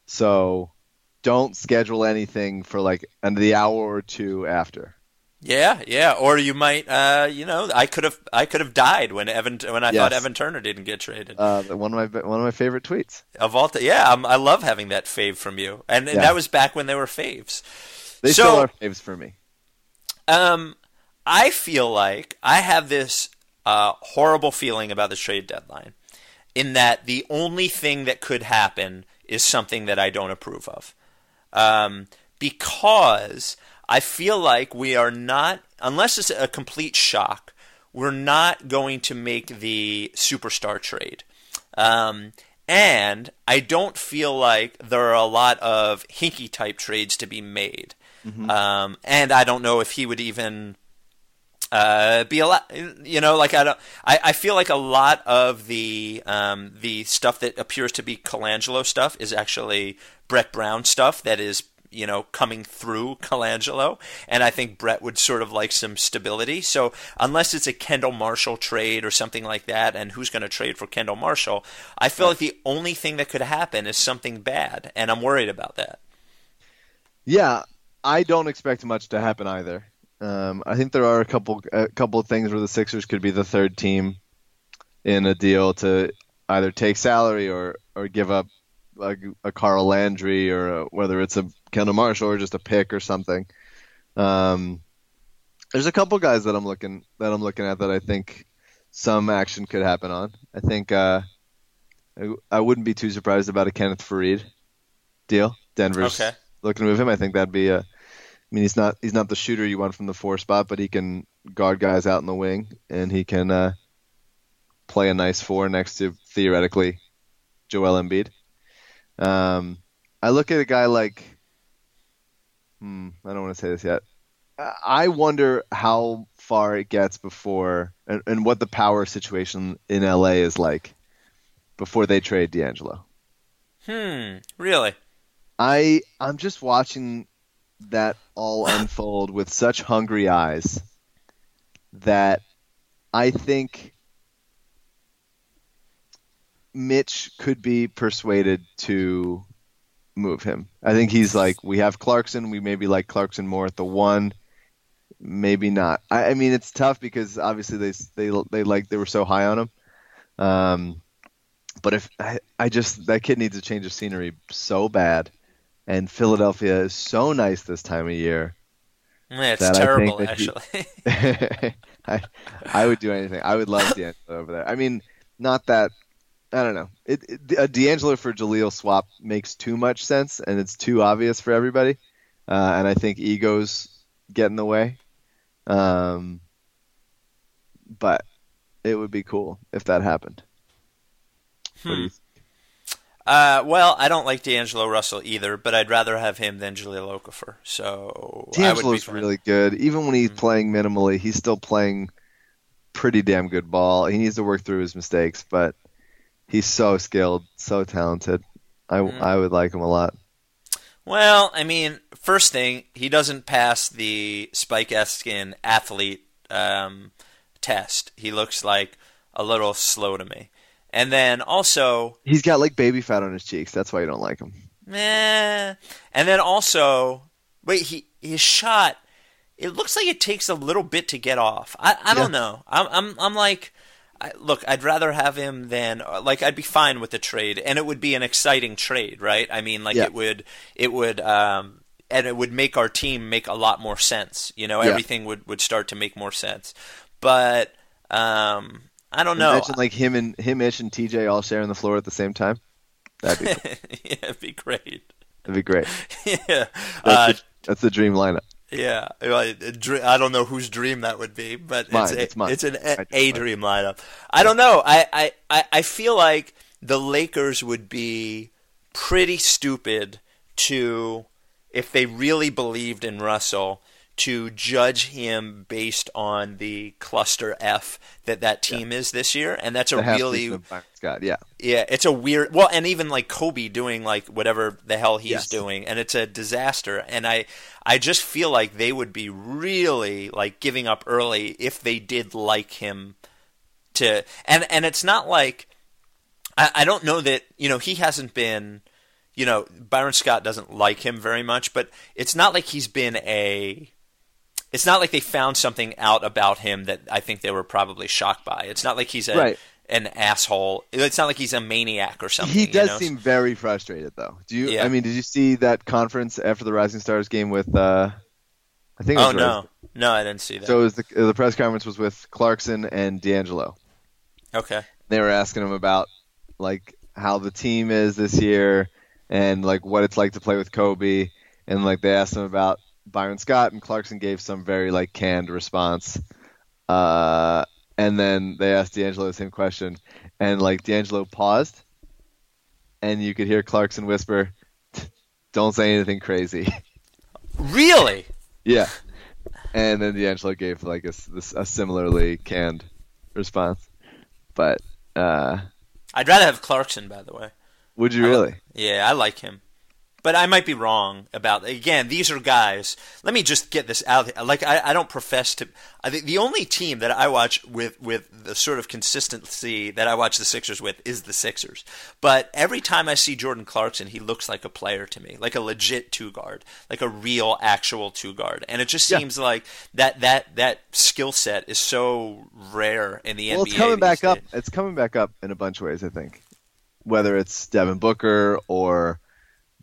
So don't schedule anything for like the hour or two after. Yeah, yeah, or you might, uh, you know, I could have, I could have died when Evan, when I yes. thought Evan Turner didn't get traded. Uh, one of my, one of my favorite tweets. Of all, th- yeah, I'm, I love having that fave from you, and, and yeah. that was back when they were faves. They so, still are faves for me. Um, I feel like I have this uh, horrible feeling about the trade deadline, in that the only thing that could happen is something that I don't approve of. Um, because I feel like we are not, unless it's a complete shock, we're not going to make the superstar trade. Um, and I don't feel like there are a lot of Hinkie type trades to be made. Mm-hmm. Um, and I don't know if he would even Uh, be a lot, you know, like I don't, I, I feel like a lot of the, um, the stuff that appears to be Colangelo stuff is actually Brett Brown stuff that is, you know, coming through Colangelo. And I think Brett would sort of like some stability. So unless it's a Kendall Marshall trade or something like that, and who's going to trade for Kendall Marshall, I feel like the only thing that could happen is something bad. And I'm worried about that. Yeah, I don't expect much to happen either. Um, I think there are a couple a couple of things where the Sixers could be the third team in a deal to either take salary or, or give up a, a Carl Landry or a, whether it's a Kendall Marshall or just a pick or something. Um, there's a couple guys that I'm looking that I'm looking at that I think some action could happen on. I think uh, I, I wouldn't be too surprised about a Kenneth Faried deal. Denver's Okay. looking to move him. I think that'd be a. I mean, he's not he's not the shooter you want from the four spot, but he can guard guys out in the wing, and he can uh, play a nice four next to theoretically Joel Embiid. Um, I look at a guy like. Hmm, I don't want to say this yet. I wonder how far it gets before, and, and what the power situation in L A is like before they trade D'Angelo. Hmm. Really? I I'm just watching that all unfold with such hungry eyes that I think Mitch could be persuaded to move him. I think he's like, we have Clarkson, we maybe like Clarkson more at the one. Maybe not. I, I mean, it's tough because obviously they they they like they were so high on him. Um, but if I, I just that kid needs a change of scenery so bad, and Philadelphia is so nice this time of year. Yeah, it's that terrible, I think actually. that he, I I would do anything. I would love D'Angelo over there. I mean, not that I don't know. It, it, a D'Angelo for Jaleel swap makes too much sense, and it's too obvious for everybody. Uh, and I think egos get in the way. Um, but it would be cool if that happened. Hmm. What do you think? Uh, well, I don't like D'Angelo Russell either, but I'd rather have him than Jahlil Okafor. So I would be D'Angelo's fine. really good. Even when he's Mhm. playing minimally, he's still playing pretty damn good ball. He needs to work through his mistakes, but he's so skilled, so talented. I, Mhm. I would like him a lot. Well, I mean, first thing, he doesn't pass the Spike Eskin athlete um, test. He looks like a little slow to me. And then also, He's got like baby fat on his cheeks. That's why you don't like him. meh. And then also, wait, he his shot, it looks like it takes a little bit to get off. I, I don't Yeah. know. I'm I'm I'm like, I, look, I'd rather have him than like I'd be fine with the trade, and it would be an exciting trade, right? I mean, like Yeah. it would it would um and it would make our team make a lot more sense. You know, Yeah. everything would would start to make more sense. But um I don't know. Imagine like him and him, Ish, and T J all sharing the floor at the same time. That'd be cool. Yeah, it'd be great. That'd be great. Yeah. That's, Uh, the, that's the dream lineup. Yeah, well, a dr- I don't know whose dream that would be, but Mine, it's a, it's mine. it's an I a, just a like- dream lineup. I don't know. I, I, I I feel like the Lakers would be pretty stupid to, if they really believed in Russell, to judge him based on the cluster F that that team is this year, and that's a The half really season of Byron Scott, yeah. yeah, it's a weird. Well, and even like Kobe doing like whatever the hell he's Yes. doing, and it's a disaster. And I, I just feel like they would be really like giving up early if they did like him. To and and it's not like I, I don't know that you know he hasn't been, you know, Byron Scott doesn't like him very much, but it's not like he's been a. It's not like they found something out about him that I think they were probably shocked by. It's not like he's a. Right. An asshole. It's not like he's a maniac or something. He does you know? seem very frustrated, though. Do you? Yeah. I mean, did you see that conference after the Rising Stars game with? Uh, I think. It was Oh the no, Rising- no, I didn't see that. So it was the the press conference was with Clarkson and D'Angelo. Okay. They were asking him about like how the team is this year and like what it's like to play with Kobe, and like they asked him about Byron Scott, and Clarkson gave some very like canned response. Uh, and then they asked D'Angelo the same question, and like D'Angelo paused, and you could hear Clarkson whisper, "Don't say anything crazy." Really? Yeah. And then D'Angelo gave like a, s- a similarly canned response. But uh, I'd rather have Clarkson, by the way. would you I li- really? Yeah, I like him. But I might be wrong about again. These are guys. Let me just get this out. Like I, I don't profess to. I think the only team that I watch with with the sort of consistency that I watch the Sixers with is the Sixers. But every time I see Jordan Clarkson, he looks like a player to me, like a legit two guard, like a real actual two guard. And it just Yeah. seems like that that that skill set is so rare in the Well, N B A. it's coming back these up. days. It's coming back up in a bunch of ways, I think. Whether it's Devin Booker or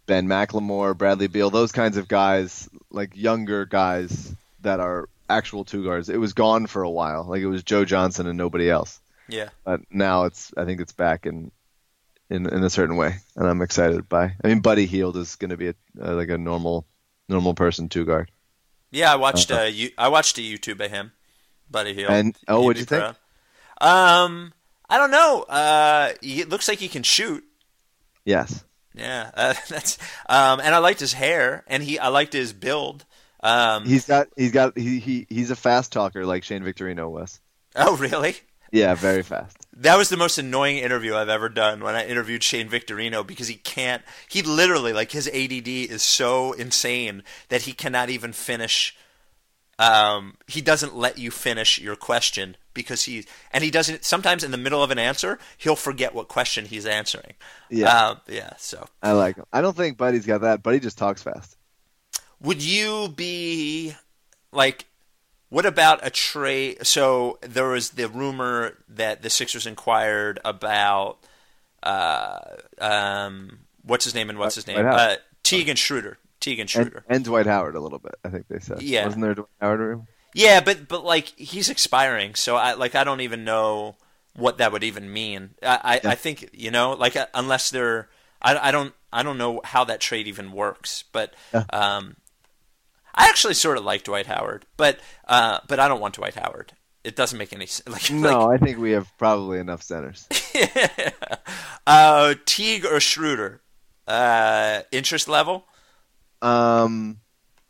Ben McLemore, Bradley Beal, those kinds of guys, like younger guys that are actual two guards. It was gone for a while. Like it was Joe Johnson and nobody else. Yeah. But now it's I think it's back in in, in a certain way, and I'm excited by. I mean, Buddy Hield is going to be a, uh, like a normal normal person two guard. Yeah, I watched uh, you, I watched a YouTube of him, Buddy Hield. And oh, He'd what'd be you think? proud. Um, I don't know. Uh, he, it looks like he can shoot. Yes. Yeah, uh, that's um, and I liked his hair, and he I liked his build. Um, He's got he's got he, he he's a fast talker like Shane Victorino was. oh, really? Yeah, very fast. That was the most annoying interview I've ever done when I interviewed Shane Victorino because he can't. He literally like his A D D is so insane that he cannot even finish. Um, he doesn't let you finish your question because he and he doesn't. Sometimes in the middle of an answer, he'll forget what question he's answering. Yeah, um, yeah. So I like him. I don't think Buddy's got that. Buddy just talks fast. would you be like? What about a trade? So there was the rumor that the Sixers inquired about uh, um, what's his name and what's his name uh, Teague and Schroeder. Teague and Schroeder. And, and Dwight Howard a little bit, I think they said. Yeah. Wasn't there a Dwight Howard room? Yeah, but but like he's expiring, so I like I don't even know what that would even mean. I I, Yeah. I think you know like uh, unless they're I I don't I don't know how that trade even works, but Yeah. um, I actually sort of like Dwight Howard, but uh, but I don't want Dwight Howard. It doesn't make any sense. Like, No, like, I think we have probably enough centers. uh, Teague or Schroeder, uh, interest level. Um,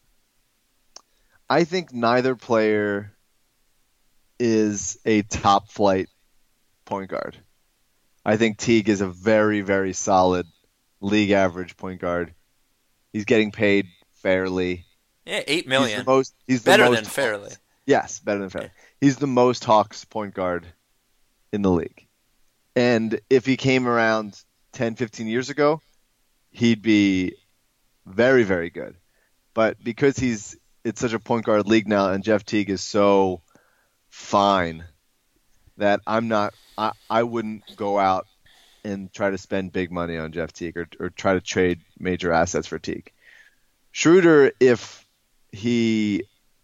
I think neither player is a top flight point guard. I think Teague is a very, very solid league average point guard. He's getting paid fairly. Yeah, eight He's million. the most. He's the Better most than fairly. Yes, better than fairly. He's the most Hawks point guard in the league. And if he came around ten, fifteen years ago, he'd be very, very good. But because he's it's such a point guard league now, and Jeff Teague is so fine that I'm not I, I wouldn't go out and try to spend big money on Jeff Teague or, or try to trade major assets for Teague. Schroeder, if he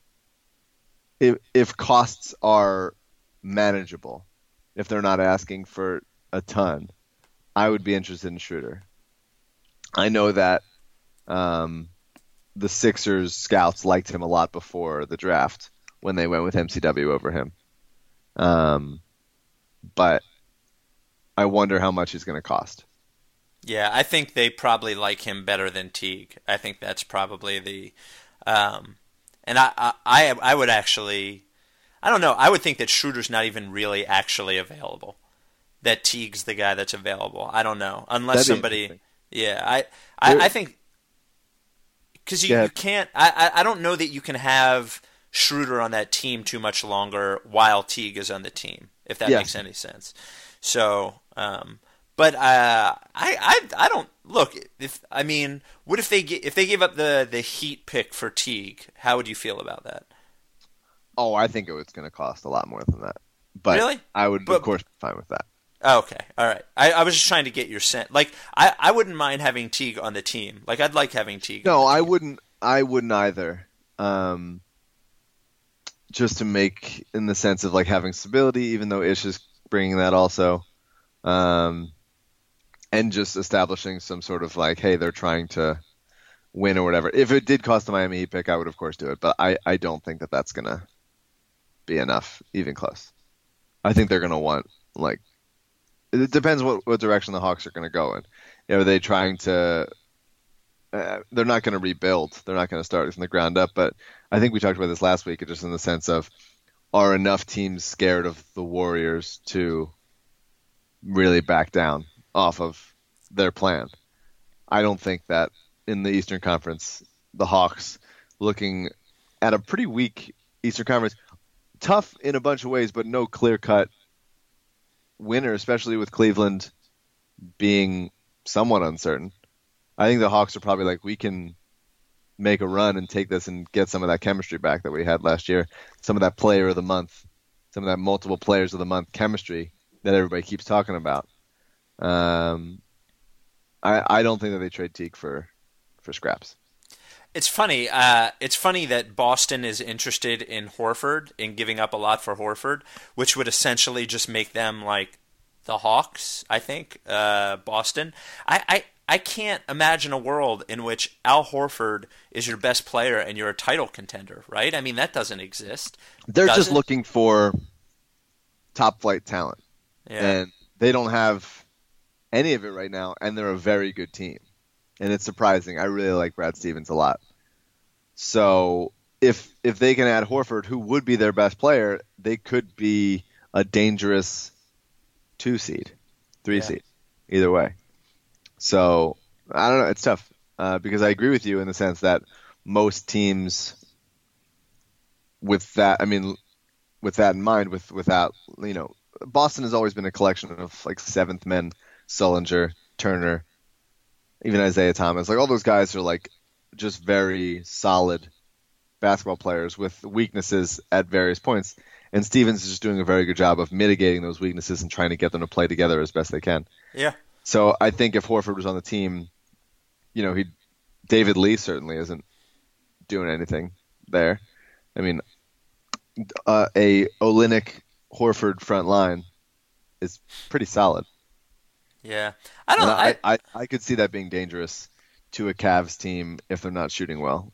if if costs are manageable, if they're not asking for a ton, I would be interested in Schroeder. I know that um, the Sixers scouts liked him a lot before the draft when they went with M C W over him. Um, but I wonder how much he's going to cost. Yeah, I think they probably like him better than Teague. I think that's probably the, um, and I, I, I I would actually, I don't know. I would think that Schroeder's not even really actually available. That Teague's the guy that's available. I don't know, unless That'd be somebody. interesting. Yeah, I I, There- I think because you, Yeah. you can't. I, I I don't know that you can have Schroeder on that team too much longer while Teague is on the team. If that Yes. makes any sense. So. Um, But uh, I, I I don't look if I mean what if they get, if they gave up the, the Heat pick for Teague? How would you feel about that? Oh, I think it was going to cost a lot more than that. But Really? I would, But- of course, be fine with that. Oh, okay, all right. I, I was just trying to get your sense. Like I, I wouldn't mind having Teague on the team. Like I'd like having Teague. No, on the I team. wouldn't. I wouldn't either. Um, just to make, in the sense of like having stability, even though Ish is bringing that also, um, and just establishing some sort of like, hey, they're trying to win or whatever. If it did cost the Miami Heat pick, I would of course do it, but I, I don't think that that's gonna be enough, even close. I think they're gonna want like. It depends what, what direction the Hawks are going to go in. You know, are they trying to? Uh, they're not going to rebuild. They're not going to start from the ground up. But I think we talked about this last week, just in the sense of, are enough teams scared of the Warriors to really back down off of their plan? I don't think that in the Eastern Conference, the Hawks, looking at a pretty weak Eastern Conference, tough in a bunch of ways, but no clear-cut winner, especially with Cleveland being somewhat uncertain. I think the Hawks are probably like, we can make a run and take this and get some of that chemistry back that we had last year, some of that player of the month, some of that multiple players of the month chemistry that everybody keeps talking about. Um, I, I don't think that they trade Teague for for scraps. It's funny. Uh, it's funny that Boston is interested in Horford, in giving up a lot for Horford, which would essentially just make them like the Hawks, I think, uh, Boston. I, I, I can't imagine a world in which Al Horford is your best player and you're a title contender, right? I mean, that doesn't exist. They're does just it? looking for top flight talent. Yeah. And they don't have any of it right now, and they're a very good team. And it's surprising. I really like Brad Stevens a lot. So if if they can add Horford, who would be their best player, they could be a dangerous two seed, three Yeah. seed, either way. So I don't know. It's tough uh, because I agree with you in the sense that most teams with that, I mean, with that in mind, with without, you know, Boston has always been a collection of like seventh men, Sullinger, Turner, even Isaiah Thomas. Like all those guys are like just very solid basketball players with weaknesses at various points. And Stevens is just doing a very good job of mitigating those weaknesses and trying to get them to play together as best they can. Yeah. So I think if Horford was on the team, you know, he David Lee certainly isn't doing anything there. I mean, uh, a Olynyk Horford front line is pretty solid. Yeah. I don't And know. I, I, I, I could see that being dangerous to a Cavs team if they're not shooting well.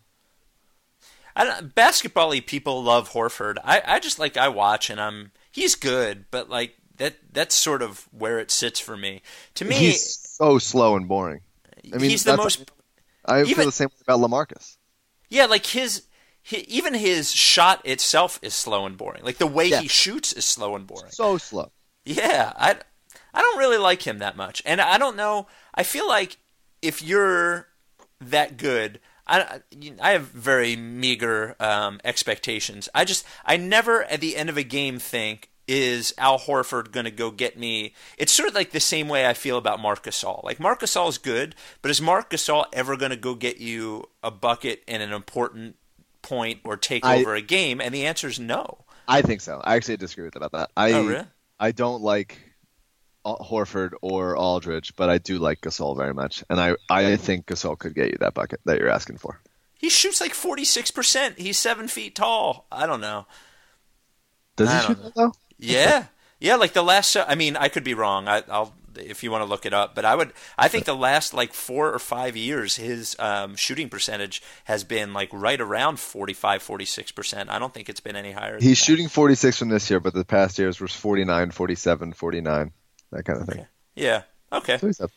I don't, basketball-y people love Horford. I, I just like I watch and I'm he's good, but like that that's sort of where it sits for me. To me, He's so slow and boring. I mean, he's the that's- most. I even- feel the same way about LaMarcus. Yeah, like his, he, even his shot itself is slow and boring. Like the way Yeah. he shoots is slow and boring. So slow. Yeah, I, I don't really like him that much, and I don't know. I feel like if you're that good, I, I have very meager um, expectations. I just, I never at the end of a game think, is Al Horford going to go get me? It's sort of like the same way I feel about Marc Gasol. Like Marc Gasol is good, but is Marc Gasol ever going to go get you a bucket in an important point or take I- over a game? And the answer is no. I think so. I actually disagree with about that. I Oh, really? I don't like Al- Horford or Aldridge, but I do like Gasol very much, and I, I think Gasol could get you that bucket that you're asking for. He shoots like forty-six percent. He's seven feet tall. I don't know. Does I he don't shoot know. that though? Yeah, yeah. Like the last, I mean, I could be wrong. I, I'll if you want to look it up, but I would. I think the last like four or five years, his um, shooting percentage has been like right around forty-five, forty-six percent. I don't think it's been any higher. than He's that. shooting forty-six from this year, but the past years was forty-nine, forty-seven, forty-nine, that kind of thing. Okay. Yeah. Okay. So he's up.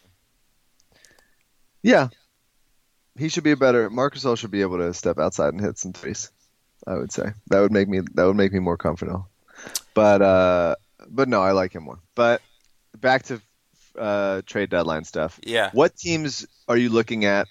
Yeah, he should be a better. Marc Gasol should be able to step outside and hit some threes. I would say that would make me that would make me more comfortable. But uh, but no, I like him more. But back to uh, trade deadline stuff. Yeah. What teams are you looking at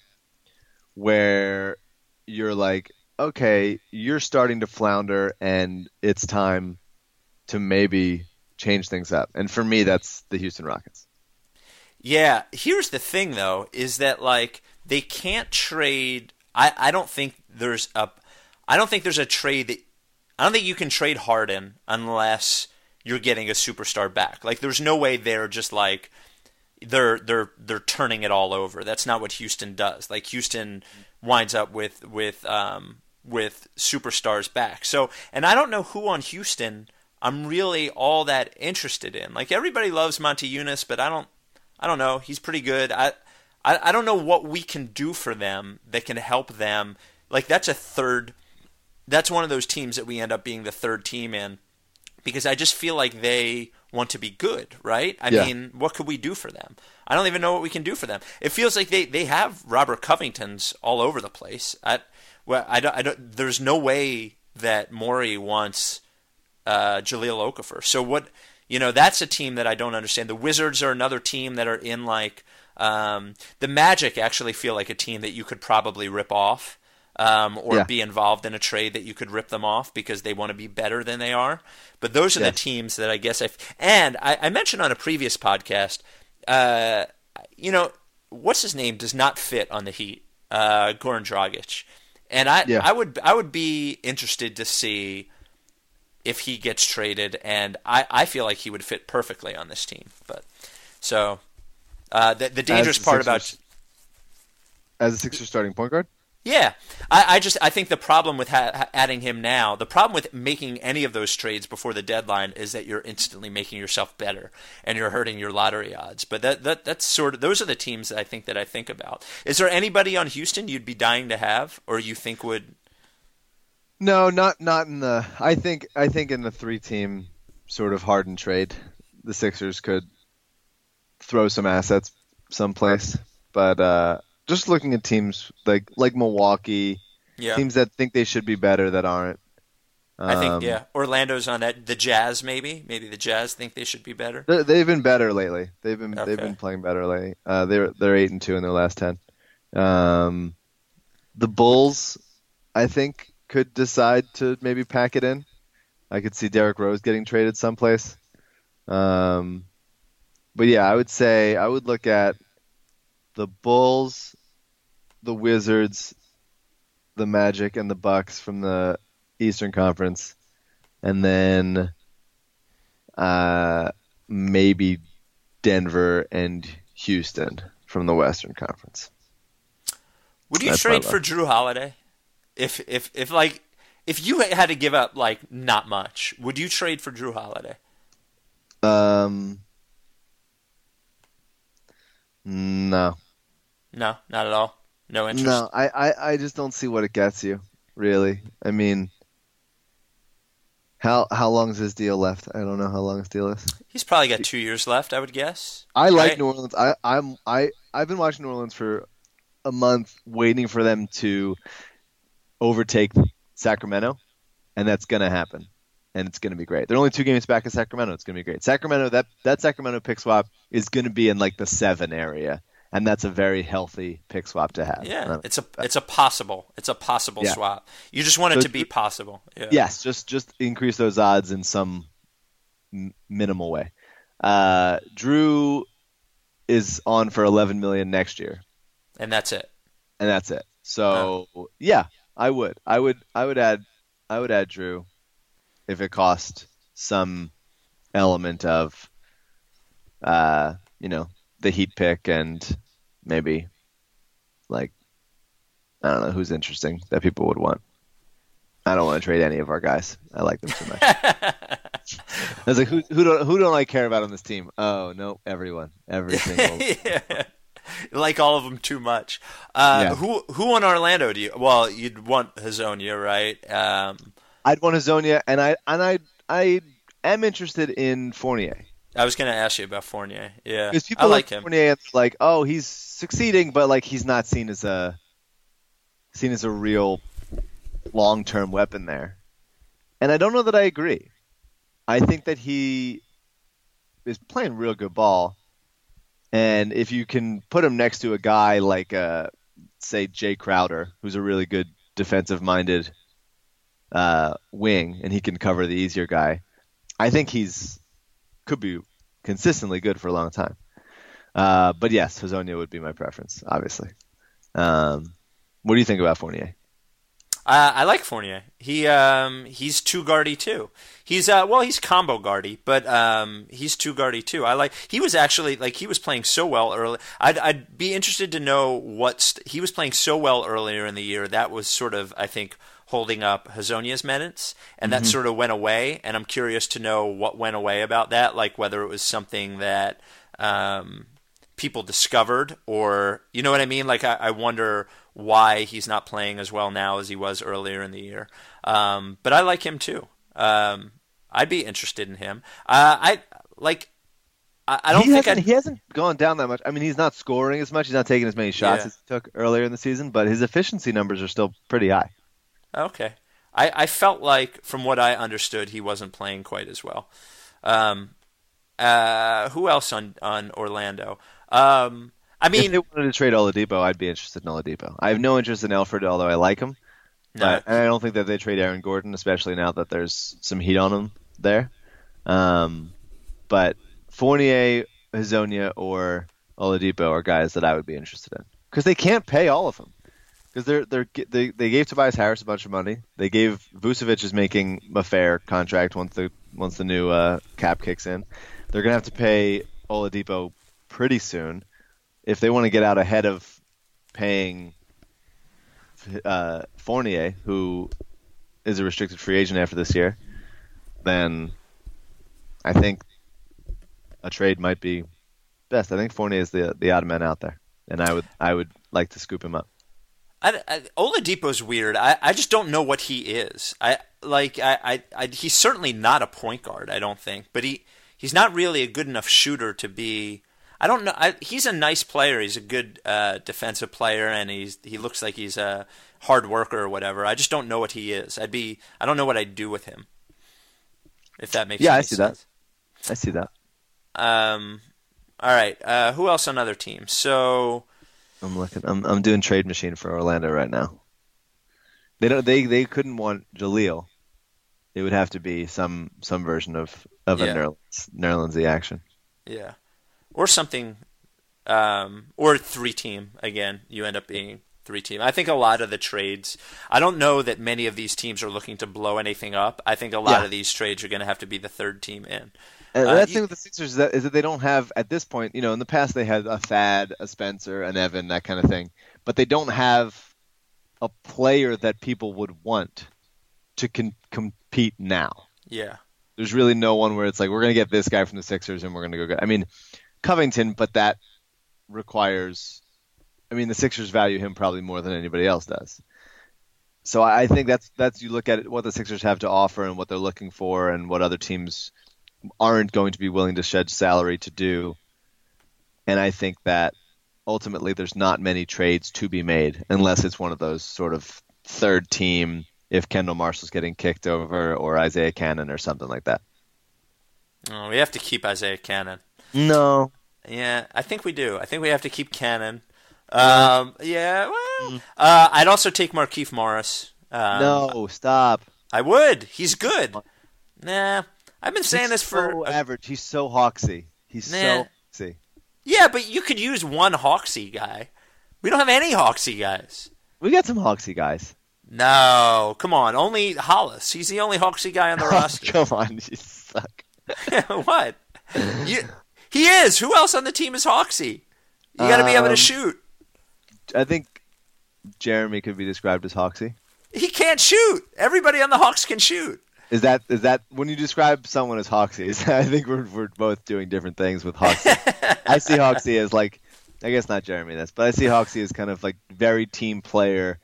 where you're like, okay, you're starting to flounder and it's time to maybe change things up? And for me, that's the Houston Rockets. Yeah, here's the thing though, is that like they can't trade. I, I don't think there's a, I don't think there's a trade that, I don't think you can trade Harden unless you're getting a superstar back. Like there's no way they're just like they're they're they're turning it all over. That's not what Houston does. Like Houston winds up with with um with superstars back. So, and I don't know who on Houston I'm really all that interested in. Like everybody loves Monty Eunice, but I don't. I don't know. He's pretty good. I, I, I don't know what we can do for them that can help them. Like that's a third. That's one of those teams that we end up being the third team in, because I just feel like they want to be good, right? I Yeah. mean, what could we do for them? I don't even know what we can do for them. It feels like they, they have Robert Covingtons all over the place. I, well, I don't, I don't. There's no way that Morey wants uh, Jahlil Okafor. So what? You know, that's a team that I don't understand. The Wizards are another team that are in like um, the Magic. Actually, feel like a team that you could probably rip off. Um, or Yeah. be involved in a trade that you could rip them off because they want to be better than they are. But those are the Yes. teams that I guess I and I, I mentioned on a previous podcast. Uh, you know, what's his name does not fit on the Heat, uh, Goran Dragic, and I Yeah. I would I would be interested to see if he gets traded, and I, I feel like he would fit perfectly on this team. But so uh, the the dangerous As the part about Sixers- as a Sixers starting point guard. Yeah, I, I just I think the problem with ha- adding him now, the problem with making any of those trades before the deadline is that you're instantly making yourself better and you're hurting your lottery odds. But that that that's sort of those are the teams that I think that I think about. Is there anybody on Houston you'd be dying to have, or you think would? No, not not in the. I think I think in the three-team sort of Harden trade, the Sixers could throw some assets someplace, but. uh Just looking at teams like like Milwaukee, Yeah. teams that think they should be better that aren't. Um, I think yeah, Orlando's on that. The Jazz maybe, maybe the Jazz think they should be better. they're- they've been better lately. They've been Okay. they've been playing better lately. Uh, they're they're eight and two in their last ten. Um, the Bulls, I think, could decide to maybe pack it in. I could see Derrick Rose getting traded someplace. Um, but yeah, I would say I would look at the Bulls, the Wizards, the Magic, and the Bucks from the Eastern Conference, and then uh, maybe Denver and Houston from the Western Conference. Would you That's my trade luck. for Drew Holiday? If if if like if you had to give up like not much, would you trade for Drew Holiday? Um, no, No, not at all. No interest. no, I, I, I just don't see what it gets you. Really, I mean, how how long is his deal left? I don't know how long his deal is. He's probably got two years left, I would guess. I like Right? New Orleans. I I'm I I've been watching New Orleans for a month, waiting for them to overtake Sacramento, and that's gonna happen, and it's gonna be great. They're only two games back of Sacramento. It's gonna be great. Sacramento, that that Sacramento pick swap is gonna be in like the seven area, and that's a very healthy pick swap to have. Yeah, Uh, it's a it's a possible it's a possible Yeah. swap. You just want it So to be possible. Yeah. Yes, just just increase those odds in some m- minimal way. Uh, Drew is on for eleven million next year. And that's it. And that's it. So yeah, I would, I would, I would add, I would add Drew, if it cost some element of, uh, you know, the Heat pick and maybe, like, I don't know who's interesting that people would want. I don't want to trade any of our guys. I like them too much. I was like, who who don't who don't I care about on this team? Oh no, everyone, every single. Yeah. Like all of them too much. Uh, Yeah. Who who in Orlando do you? Well, you'd want Hazonia, right? Um, I'd want Hazonia, and I and I I am interested in Fournier. I was going to ask you about Fournier. Yeah, Because I people like like him. Fournier, and it's like, oh, he's succeeding, but like he's not seen as a seen as a real long term weapon there. And I don't know that I agree. I think that he is playing real good ball, and if you can put him next to a guy like, uh, say, Jay Crowder, who's a really good defensive minded uh, wing, and he can cover the easier guy, I think he's could be consistently good for a long time. Uh, but yes, Hazonia would be my preference, obviously. Um, what do you think about Fournier? Uh, I like Fournier. He um, he's two guardy too. He's uh, well, he's combo guardy, but um, he's two guardy too. I like. He was actually like he was playing so well early. I'd I'd be interested to know what st- he was playing so well earlier in the year. That was sort of I think holding up Hazonia's minutes, and that sort of went away. And I'm curious to know what went away about that, like whether it was something that um, people discovered, or you know what I mean. Like I, I wonder why he's not playing as well now as he was earlier in the year. Um, but I like him too. Um, I'd be interested in him. Uh, I like. I, I don't he think hasn't, I'd, he hasn't gone down that much. I mean, he's not scoring as much. He's not taking as many shots Yeah. as he took earlier in the season, but his efficiency numbers are still pretty high. Okay. I, I felt like, from what I understood, he wasn't playing quite as well. Um, uh, who else on, on Orlando? Um, I If mean, they wanted to trade Oladipo, I'd be interested in Oladipo. I have no interest in Elford, although I like him. no. But, and I don't think that they trade Aaron Gordon, especially now that there's some heat on him there. Um, but Fournier, Hazonia, or Oladipo are guys that I would be interested in because they can't pay all of them. Because they're they're they they gave Tobias Harris a bunch of money. They gave Vucevic is making a fair contract once the once the new uh, cap kicks in. They're gonna have to pay Oladipo pretty soon if they want to get out ahead of paying uh, Fournier, who is a restricted free agent after this year, then I think a trade might be best. I think Fournier is the the odd man out there, and I would I would like to scoop him up. I, I, Oladipo's weird. I, I just don't know what he is. I like I, I, I he's certainly not a point guard. I don't think, but he he's not really a good enough shooter to be. I don't know. I, he's a nice player. He's a good uh, defensive player, and he's he looks like he's a hard worker or whatever. I just don't know what he is. I'd be. I don't know what I'd do with him. If that makes yeah, any I see sense. that. I see that. Um. All right. Uh, who else on other teams? So. I'm looking. I'm I'm doing Trade Machine for Orlando right now. They don't. They they couldn't want Jaleel. It would have to be some some version of of Yeah. a Nerlens Nerlensy action. Yeah. Or something, um, or three team again. You end up being three team. I think a lot of the trades. I don't know that many of these teams are looking to blow anything up. I think a lot Yeah. of these trades are going to have to be the third team in. And Uh, that's the you- thing with the Sixers is that, is that they don't have at this point. You know, in the past they had a Thad, a Spencer, an Evan, that kind of thing, but they don't have a player that people would want to con- compete now. Yeah. There's really no one where it's like we're going to get this guy from the Sixers and we're going to go get. I mean, Covington, but that requires. I mean, the Sixers value him probably more than anybody else does. So I I think that's that's you look at it, what the Sixers have to offer and what they're looking for and what other teams aren't going to be willing to shed salary to do. And I think that ultimately there's not many trades to be made unless it's one of those sort of third team if Kendall Marshall's getting kicked over or Isaiah Cannon or something like that. Oh, we have to keep Isaiah Cannon. No. Yeah, I think we do. I think we have to keep Cannon. Um, yeah. Well, uh, I'd also take Markieff Morris. Um, No, stop. I would. He's good. Nah. I've been saying He's this for so a- average. He's so Hawksy. He's Nah. so Hawksy. Yeah, but you could use one Hawksy guy. We don't have any Hawksy guys. We got some Hawksy guys. No, come on. Only Hollis. He's the only Hawksy guy on the roster. Come on, you suck. What? You, he is. Who else on the team is Hawksy? You got to be able to Um, shoot. I think Jeremy could be described as Hawksy. He can't shoot. Everybody on the Hawks can shoot. Is that is that when you describe someone as Hawksy? Is, I think we're we're both doing different things with Hawksy. I see Hawksy as like, I guess not Jeremy this, but I see Hawksy as kind of like very team player,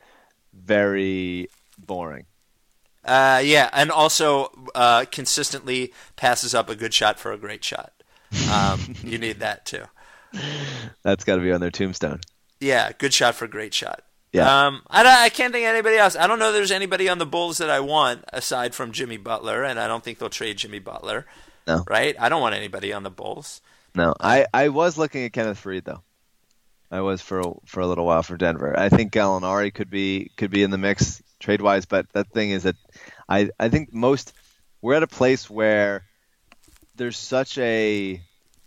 very boring. Uh, yeah, and also uh, consistently passes up a good shot for a great shot. Um, you need that too. That's got to be on their tombstone. Yeah, good shot for great shot. Yeah. Um, I, don't- I can't think of anybody else. I don't know there's anybody on the Bulls that I want aside from Jimmy Butler, and I don't think they'll trade Jimmy Butler. No. Right? I don't want anybody on the Bulls. No, I, I was looking at Kenneth Faried though. I was for a, for a little while for Denver. I think Gallinari could be could be in the mix trade wise, but that thing is that I I think most we're at a place where there's such a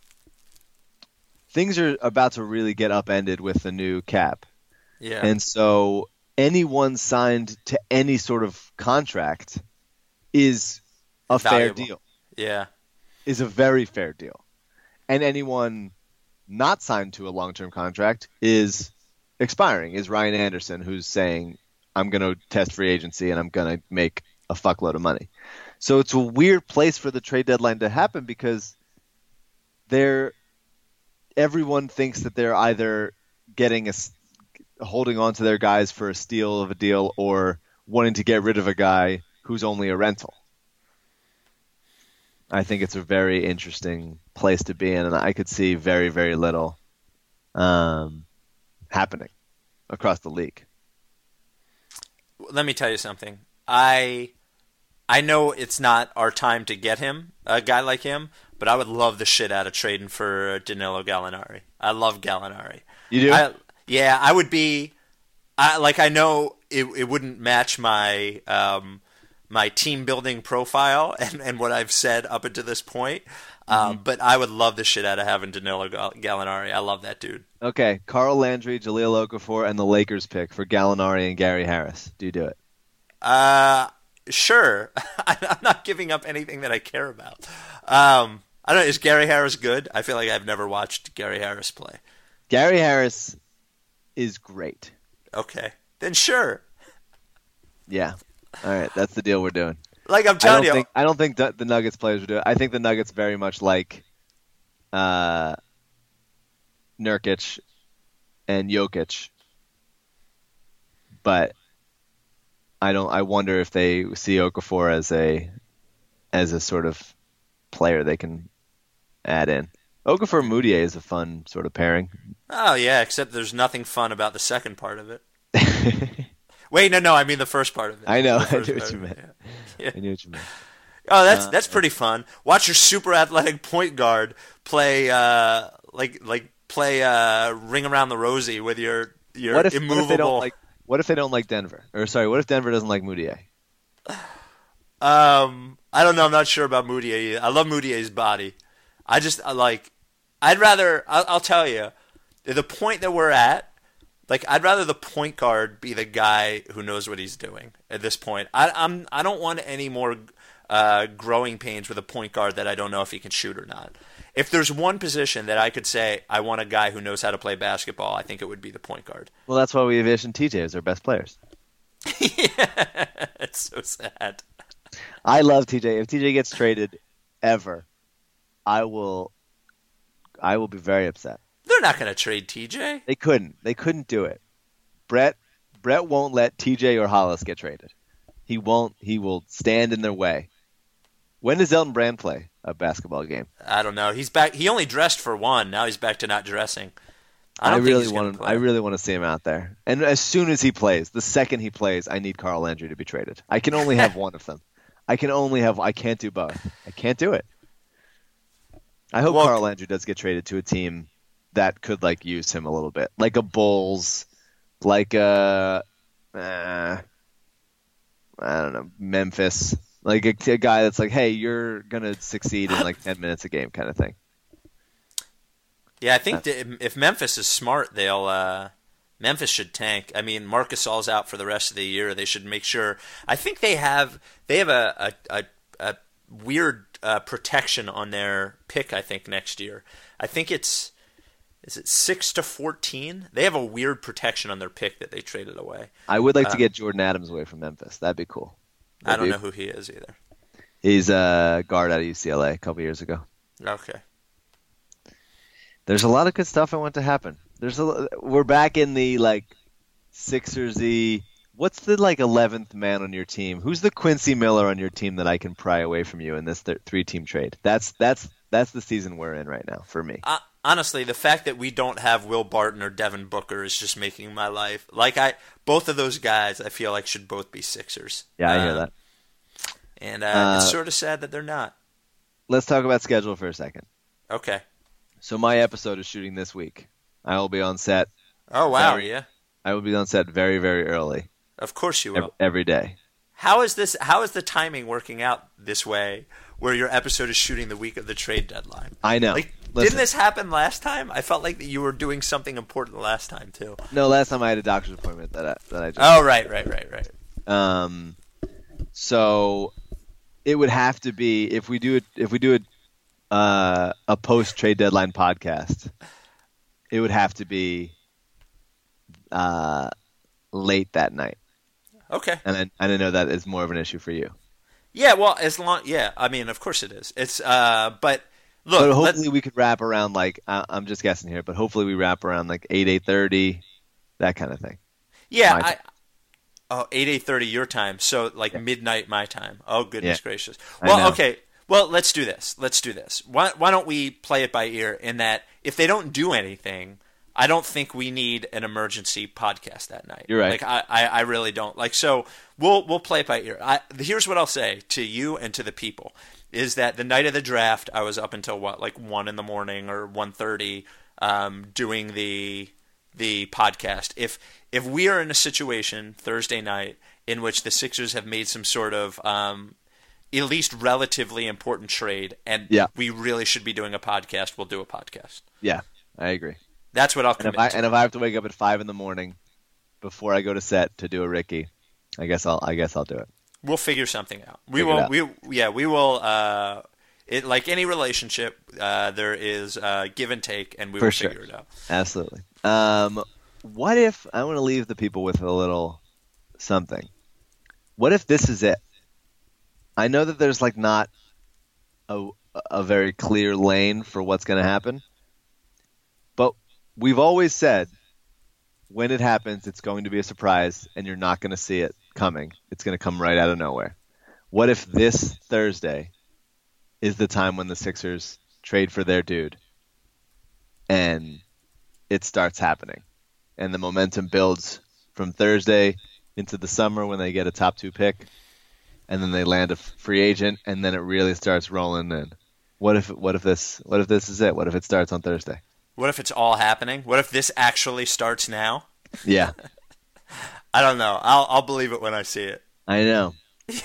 things are about to really get upended with the new cap, Yeah. and so anyone signed to any sort of contract is a fair Valuable. deal. yeah. Is a very fair deal. And anyone not signed to a long-term contract is expiring, is Ryan Anderson, who's saying, I'm going to test free agency and I'm going to make a fuckload of money. So it's a weird place for the trade deadline to happen because they're, everyone thinks that they're either getting a, s- holding on to their guys for a steal of a deal or wanting to get rid of a guy who's only a rental. I think it's a very interesting place to be in, and I could see very, very little um, happening across the league. Let me tell you something. I I know it's not our time to get him, a guy like him, but I would love the shit out of trading for Danilo Gallinari. I love Gallinari. You do? I, yeah, I would be. I like. I know it. It wouldn't match my um, my team building profile and, and what I've said up until this point. Um, Mm-hmm. But I would love the shit out of having Danilo Gall- Gallinari. I love that dude. Okay, Carl Landry, Jaleel Okafor, and the Lakers pick for Gallinari and Gary Harris. Do you do it? Uh, sure. I'm not giving up anything that I care about. Um, I don't know. Is Gary Harris good? I feel like I've never watched Gary Harris play. Gary Harris is great. Okay, then sure. Yeah. All right, that's the deal we're doing. Like I'm I telling don't you, think I don't think the, the Nuggets players would do it. I think the Nuggets very much like uh, Nurkic and Jokic, but I don't. I wonder if they see Okafor as a as a sort of player they can add in. Okafor Moutier is a fun sort of pairing. oh yeah, except there's nothing fun about the second part of it. Wait, no, no, I mean the first part of it. I know. The I first knew what part you of it, meant. yeah. I knew what you meant. Oh, that's Uh, that's pretty fun. Watch your super athletic point guard play uh, like like play uh, ring around the rosy with your your What if, immovable. what if they don't like? What if they don't like Denver? Or sorry, what if Denver doesn't like Moutier? Um, I don't know. I'm not sure about Moutier either. I love Moutier's body. I just I like. I'd rather. I'll, I'll tell you, the point that we're at. Like I'd rather the point guard be the guy who knows what he's doing at this point. I, I'm I don't want any more uh, growing pains with a point guard that I don't know if he can shoot or not. If there's one position that I could say I want a guy who knows how to play basketball, I think it would be the point guard. Well, that's why we have Ish and T J as our best players. Yeah, it's so sad. I love T J. If T J gets traded ever, I will I will be very upset. They're not going to trade T J. They couldn't. They couldn't do it. Brett Brett won't let T J or Hollis get traded. He won't. He will stand in their way. When does Elton Brand play a basketball game? I don't know. He's back. He only dressed for one. Now he's back to not dressing. I, I, don't think really he's gonna want. play. I really want to see him out there. And as soon as he plays, the second he plays, I need Carl Landry to be traded. I can only have one of them. I can only have. I can't do both. I can't do it. I hope Well, Carl Landry does get traded to a team that could like use him a little bit, like a Bulls, like a, uh, I don't know, Memphis, like a, a guy that's like, hey, you're gonna succeed in like ten minutes a game, kind of thing. Yeah, I think that if Memphis is smart, they'll. Uh, Memphis should tank. I mean, Marc Gasol's out for the rest of the year. They should make sure. I think they have. They have a a, a, a weird uh, protection on their pick. I think next year. I think it's. Is it six to fourteen? They have a weird protection on their pick that they traded away. I would like Uh, to get Jordan Adams away from Memphis. That'd be cool. I That'd don't be- know who he is either. He's a guard out of U C L A a couple years ago. Okay. There's a lot of good stuff I want to happen. There's a, we're back in the like Sixersy. What's the like eleventh man on your team? Who's the Quincy Miller on your team that I can pry away from you in this th- three team trade? That's that's that's the season we're in right now for me. Uh, honestly, the fact that we don't have Will Barton or Devin Booker is just making my life like I. Both of those guys, I feel like should both be Sixers. Yeah, I hear Um, that. And uh, Uh, it's sort of sad that they're not. Let's talk about schedule for a second. Okay. So my episode is shooting this week. I will be on set. Oh wow, Very- yeah. I will be on set very very early Of course you ev- will. every day. How is this? How is the timing working out this way, where your episode is shooting the week of the trade deadline? I know. Like, Listen. didn't this happen last time? I felt like that you were doing something important last time too. No, last time I had a doctor's appointment that I, that I just. Oh right, right, right, right. Um, so it would have to be if we do it if we do it uh, a post trade deadline podcast. It would have to be uh, late that night, Okay. and I, and I know that is more of an issue for you. Yeah. Well, as long. Yeah. I mean, of course it is. It's. Uh. But look. But let's- hopefully we could wrap around like I, I'm just guessing here, but hopefully we wrap around like eight eight thirty, that kind of thing. Yeah. my I. time. Oh, eight eight thirty your time. So like Yeah. midnight my time. Oh goodness Yeah. gracious. I Well, know. okay. Well, let's do this. Let's do this. Why why don't we play it by ear in that if they don't do anything, I don't think we need an emergency podcast that night. You're right. Like I, I, I really don't. Like so we'll we'll play it by ear. I, here's what I'll say to you and to the people is that the night of the draft I was up until what, like one in the morning or one thirty um, doing the the podcast. If if we are in a situation Thursday night in which the Sixers have made some sort of um, at least relatively important trade, and Yeah. we really should be doing a podcast, we'll do a podcast. Yeah, I agree. That's what I'll And commit if I to. and if I have to wake up at five in the morning before I go to set to do a Ricky, I guess I'll I guess I'll do it. We'll figure something out. We Figure it will. out. We yeah. We will. Uh, it like any relationship, uh, there is uh, give and take, and we For will sure. figure it out. Absolutely. Um, what if I want to leave the people with a little something? What if this is it? I know that there's like not a a very clear lane for what's going to happen, but we've always said when it happens, it's going to be a surprise, and you're not going to see it coming. It's going to come right out of nowhere. What if this Thursday is the time when the Sixers trade for their dude, and it starts happening, and the momentum builds from Thursday into the summer when they get a top two pick, and then they land a free agent, and then it really starts rolling in. What if what if this what if this is it? What if it starts on Thursday? What if it's all happening? What if this actually starts now? Yeah, I don't know. I'll I'll believe it when I see it. I know.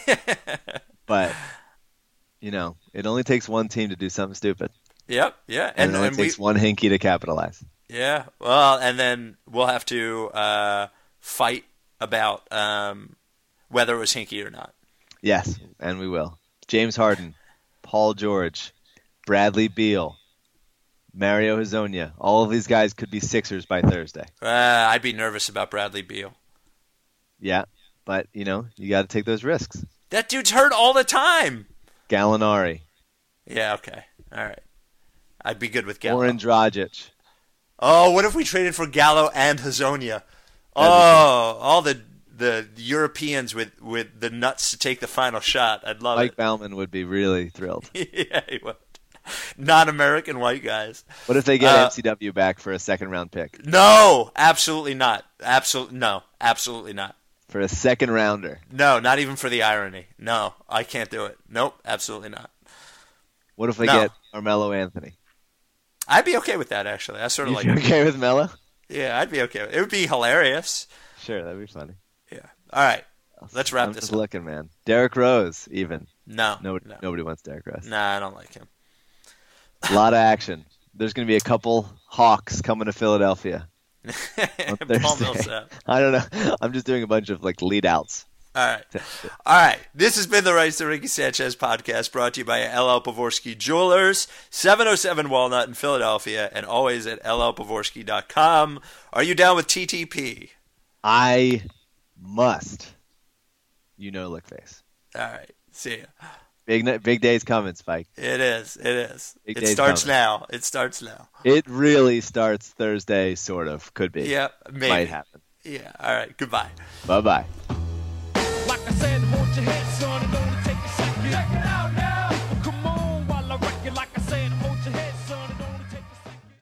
But you know, it only takes one team to do something stupid. Yep, yeah, And, and, it only and takes we, one hinky to capitalize. yeah. Well, and then we'll have to uh, fight about um, whether it was hinky or not. Yes, and we will. James Harden, Paul George, Bradley Beal, Mario Hezonja. All of these guys could be Sixers by Thursday. Uh, I'd be nervous about Bradley Beal. Yeah, but, you know, you got to take those risks. That dude's hurt all the time. Gallinari, Yeah, okay. All right. I'd be good with Gallo. Goran Dragic. Oh, what if we traded for Gallo and Hazonia? Oh, all the the Europeans with, with the nuts to take the final shot. I'd love Mike it. Bauman would be really thrilled. Yeah, he would. Non-American white guys. What if they get Uh, M C W back for a second round pick? No, absolutely not. Absolutely no, absolutely not. For a second rounder. No, not even for the irony. No, I can't do it. Nope, absolutely not. What if they No. get Carmelo Anthony? I'd be okay with that, actually. I sort of You like. okay with Melo? Yeah, I'd be okay with it. It would be hilarious. Sure, that'd be funny. Yeah. All right. Let's wrap I'm this just up. looking, man. Derrick Rose, even. No. Nobody, no. nobody wants Derrick Rose. Nah, I don't like him. A lot of action. There's going to be a couple Hawks coming to Philadelphia on Paul Thursday. Millsap. I don't know. I'm just doing a bunch of like lead outs. All right. All right. This has been the Rights to Ricky Sanchez podcast brought to you by L L Pavorsky Jewelers, seven oh seven Walnut in Philadelphia, and always at L L Pavorsky dot com. Are you down with T T P? I must. You know, lick face. All right. See ya. Big ni- big days coming, Spike. It is. It is. Big It days starts coming. now. It starts now. It really starts Thursday, sort of. Could be. Yep. Maybe. Might happen. Yeah. All right. Goodbye. Bye bye.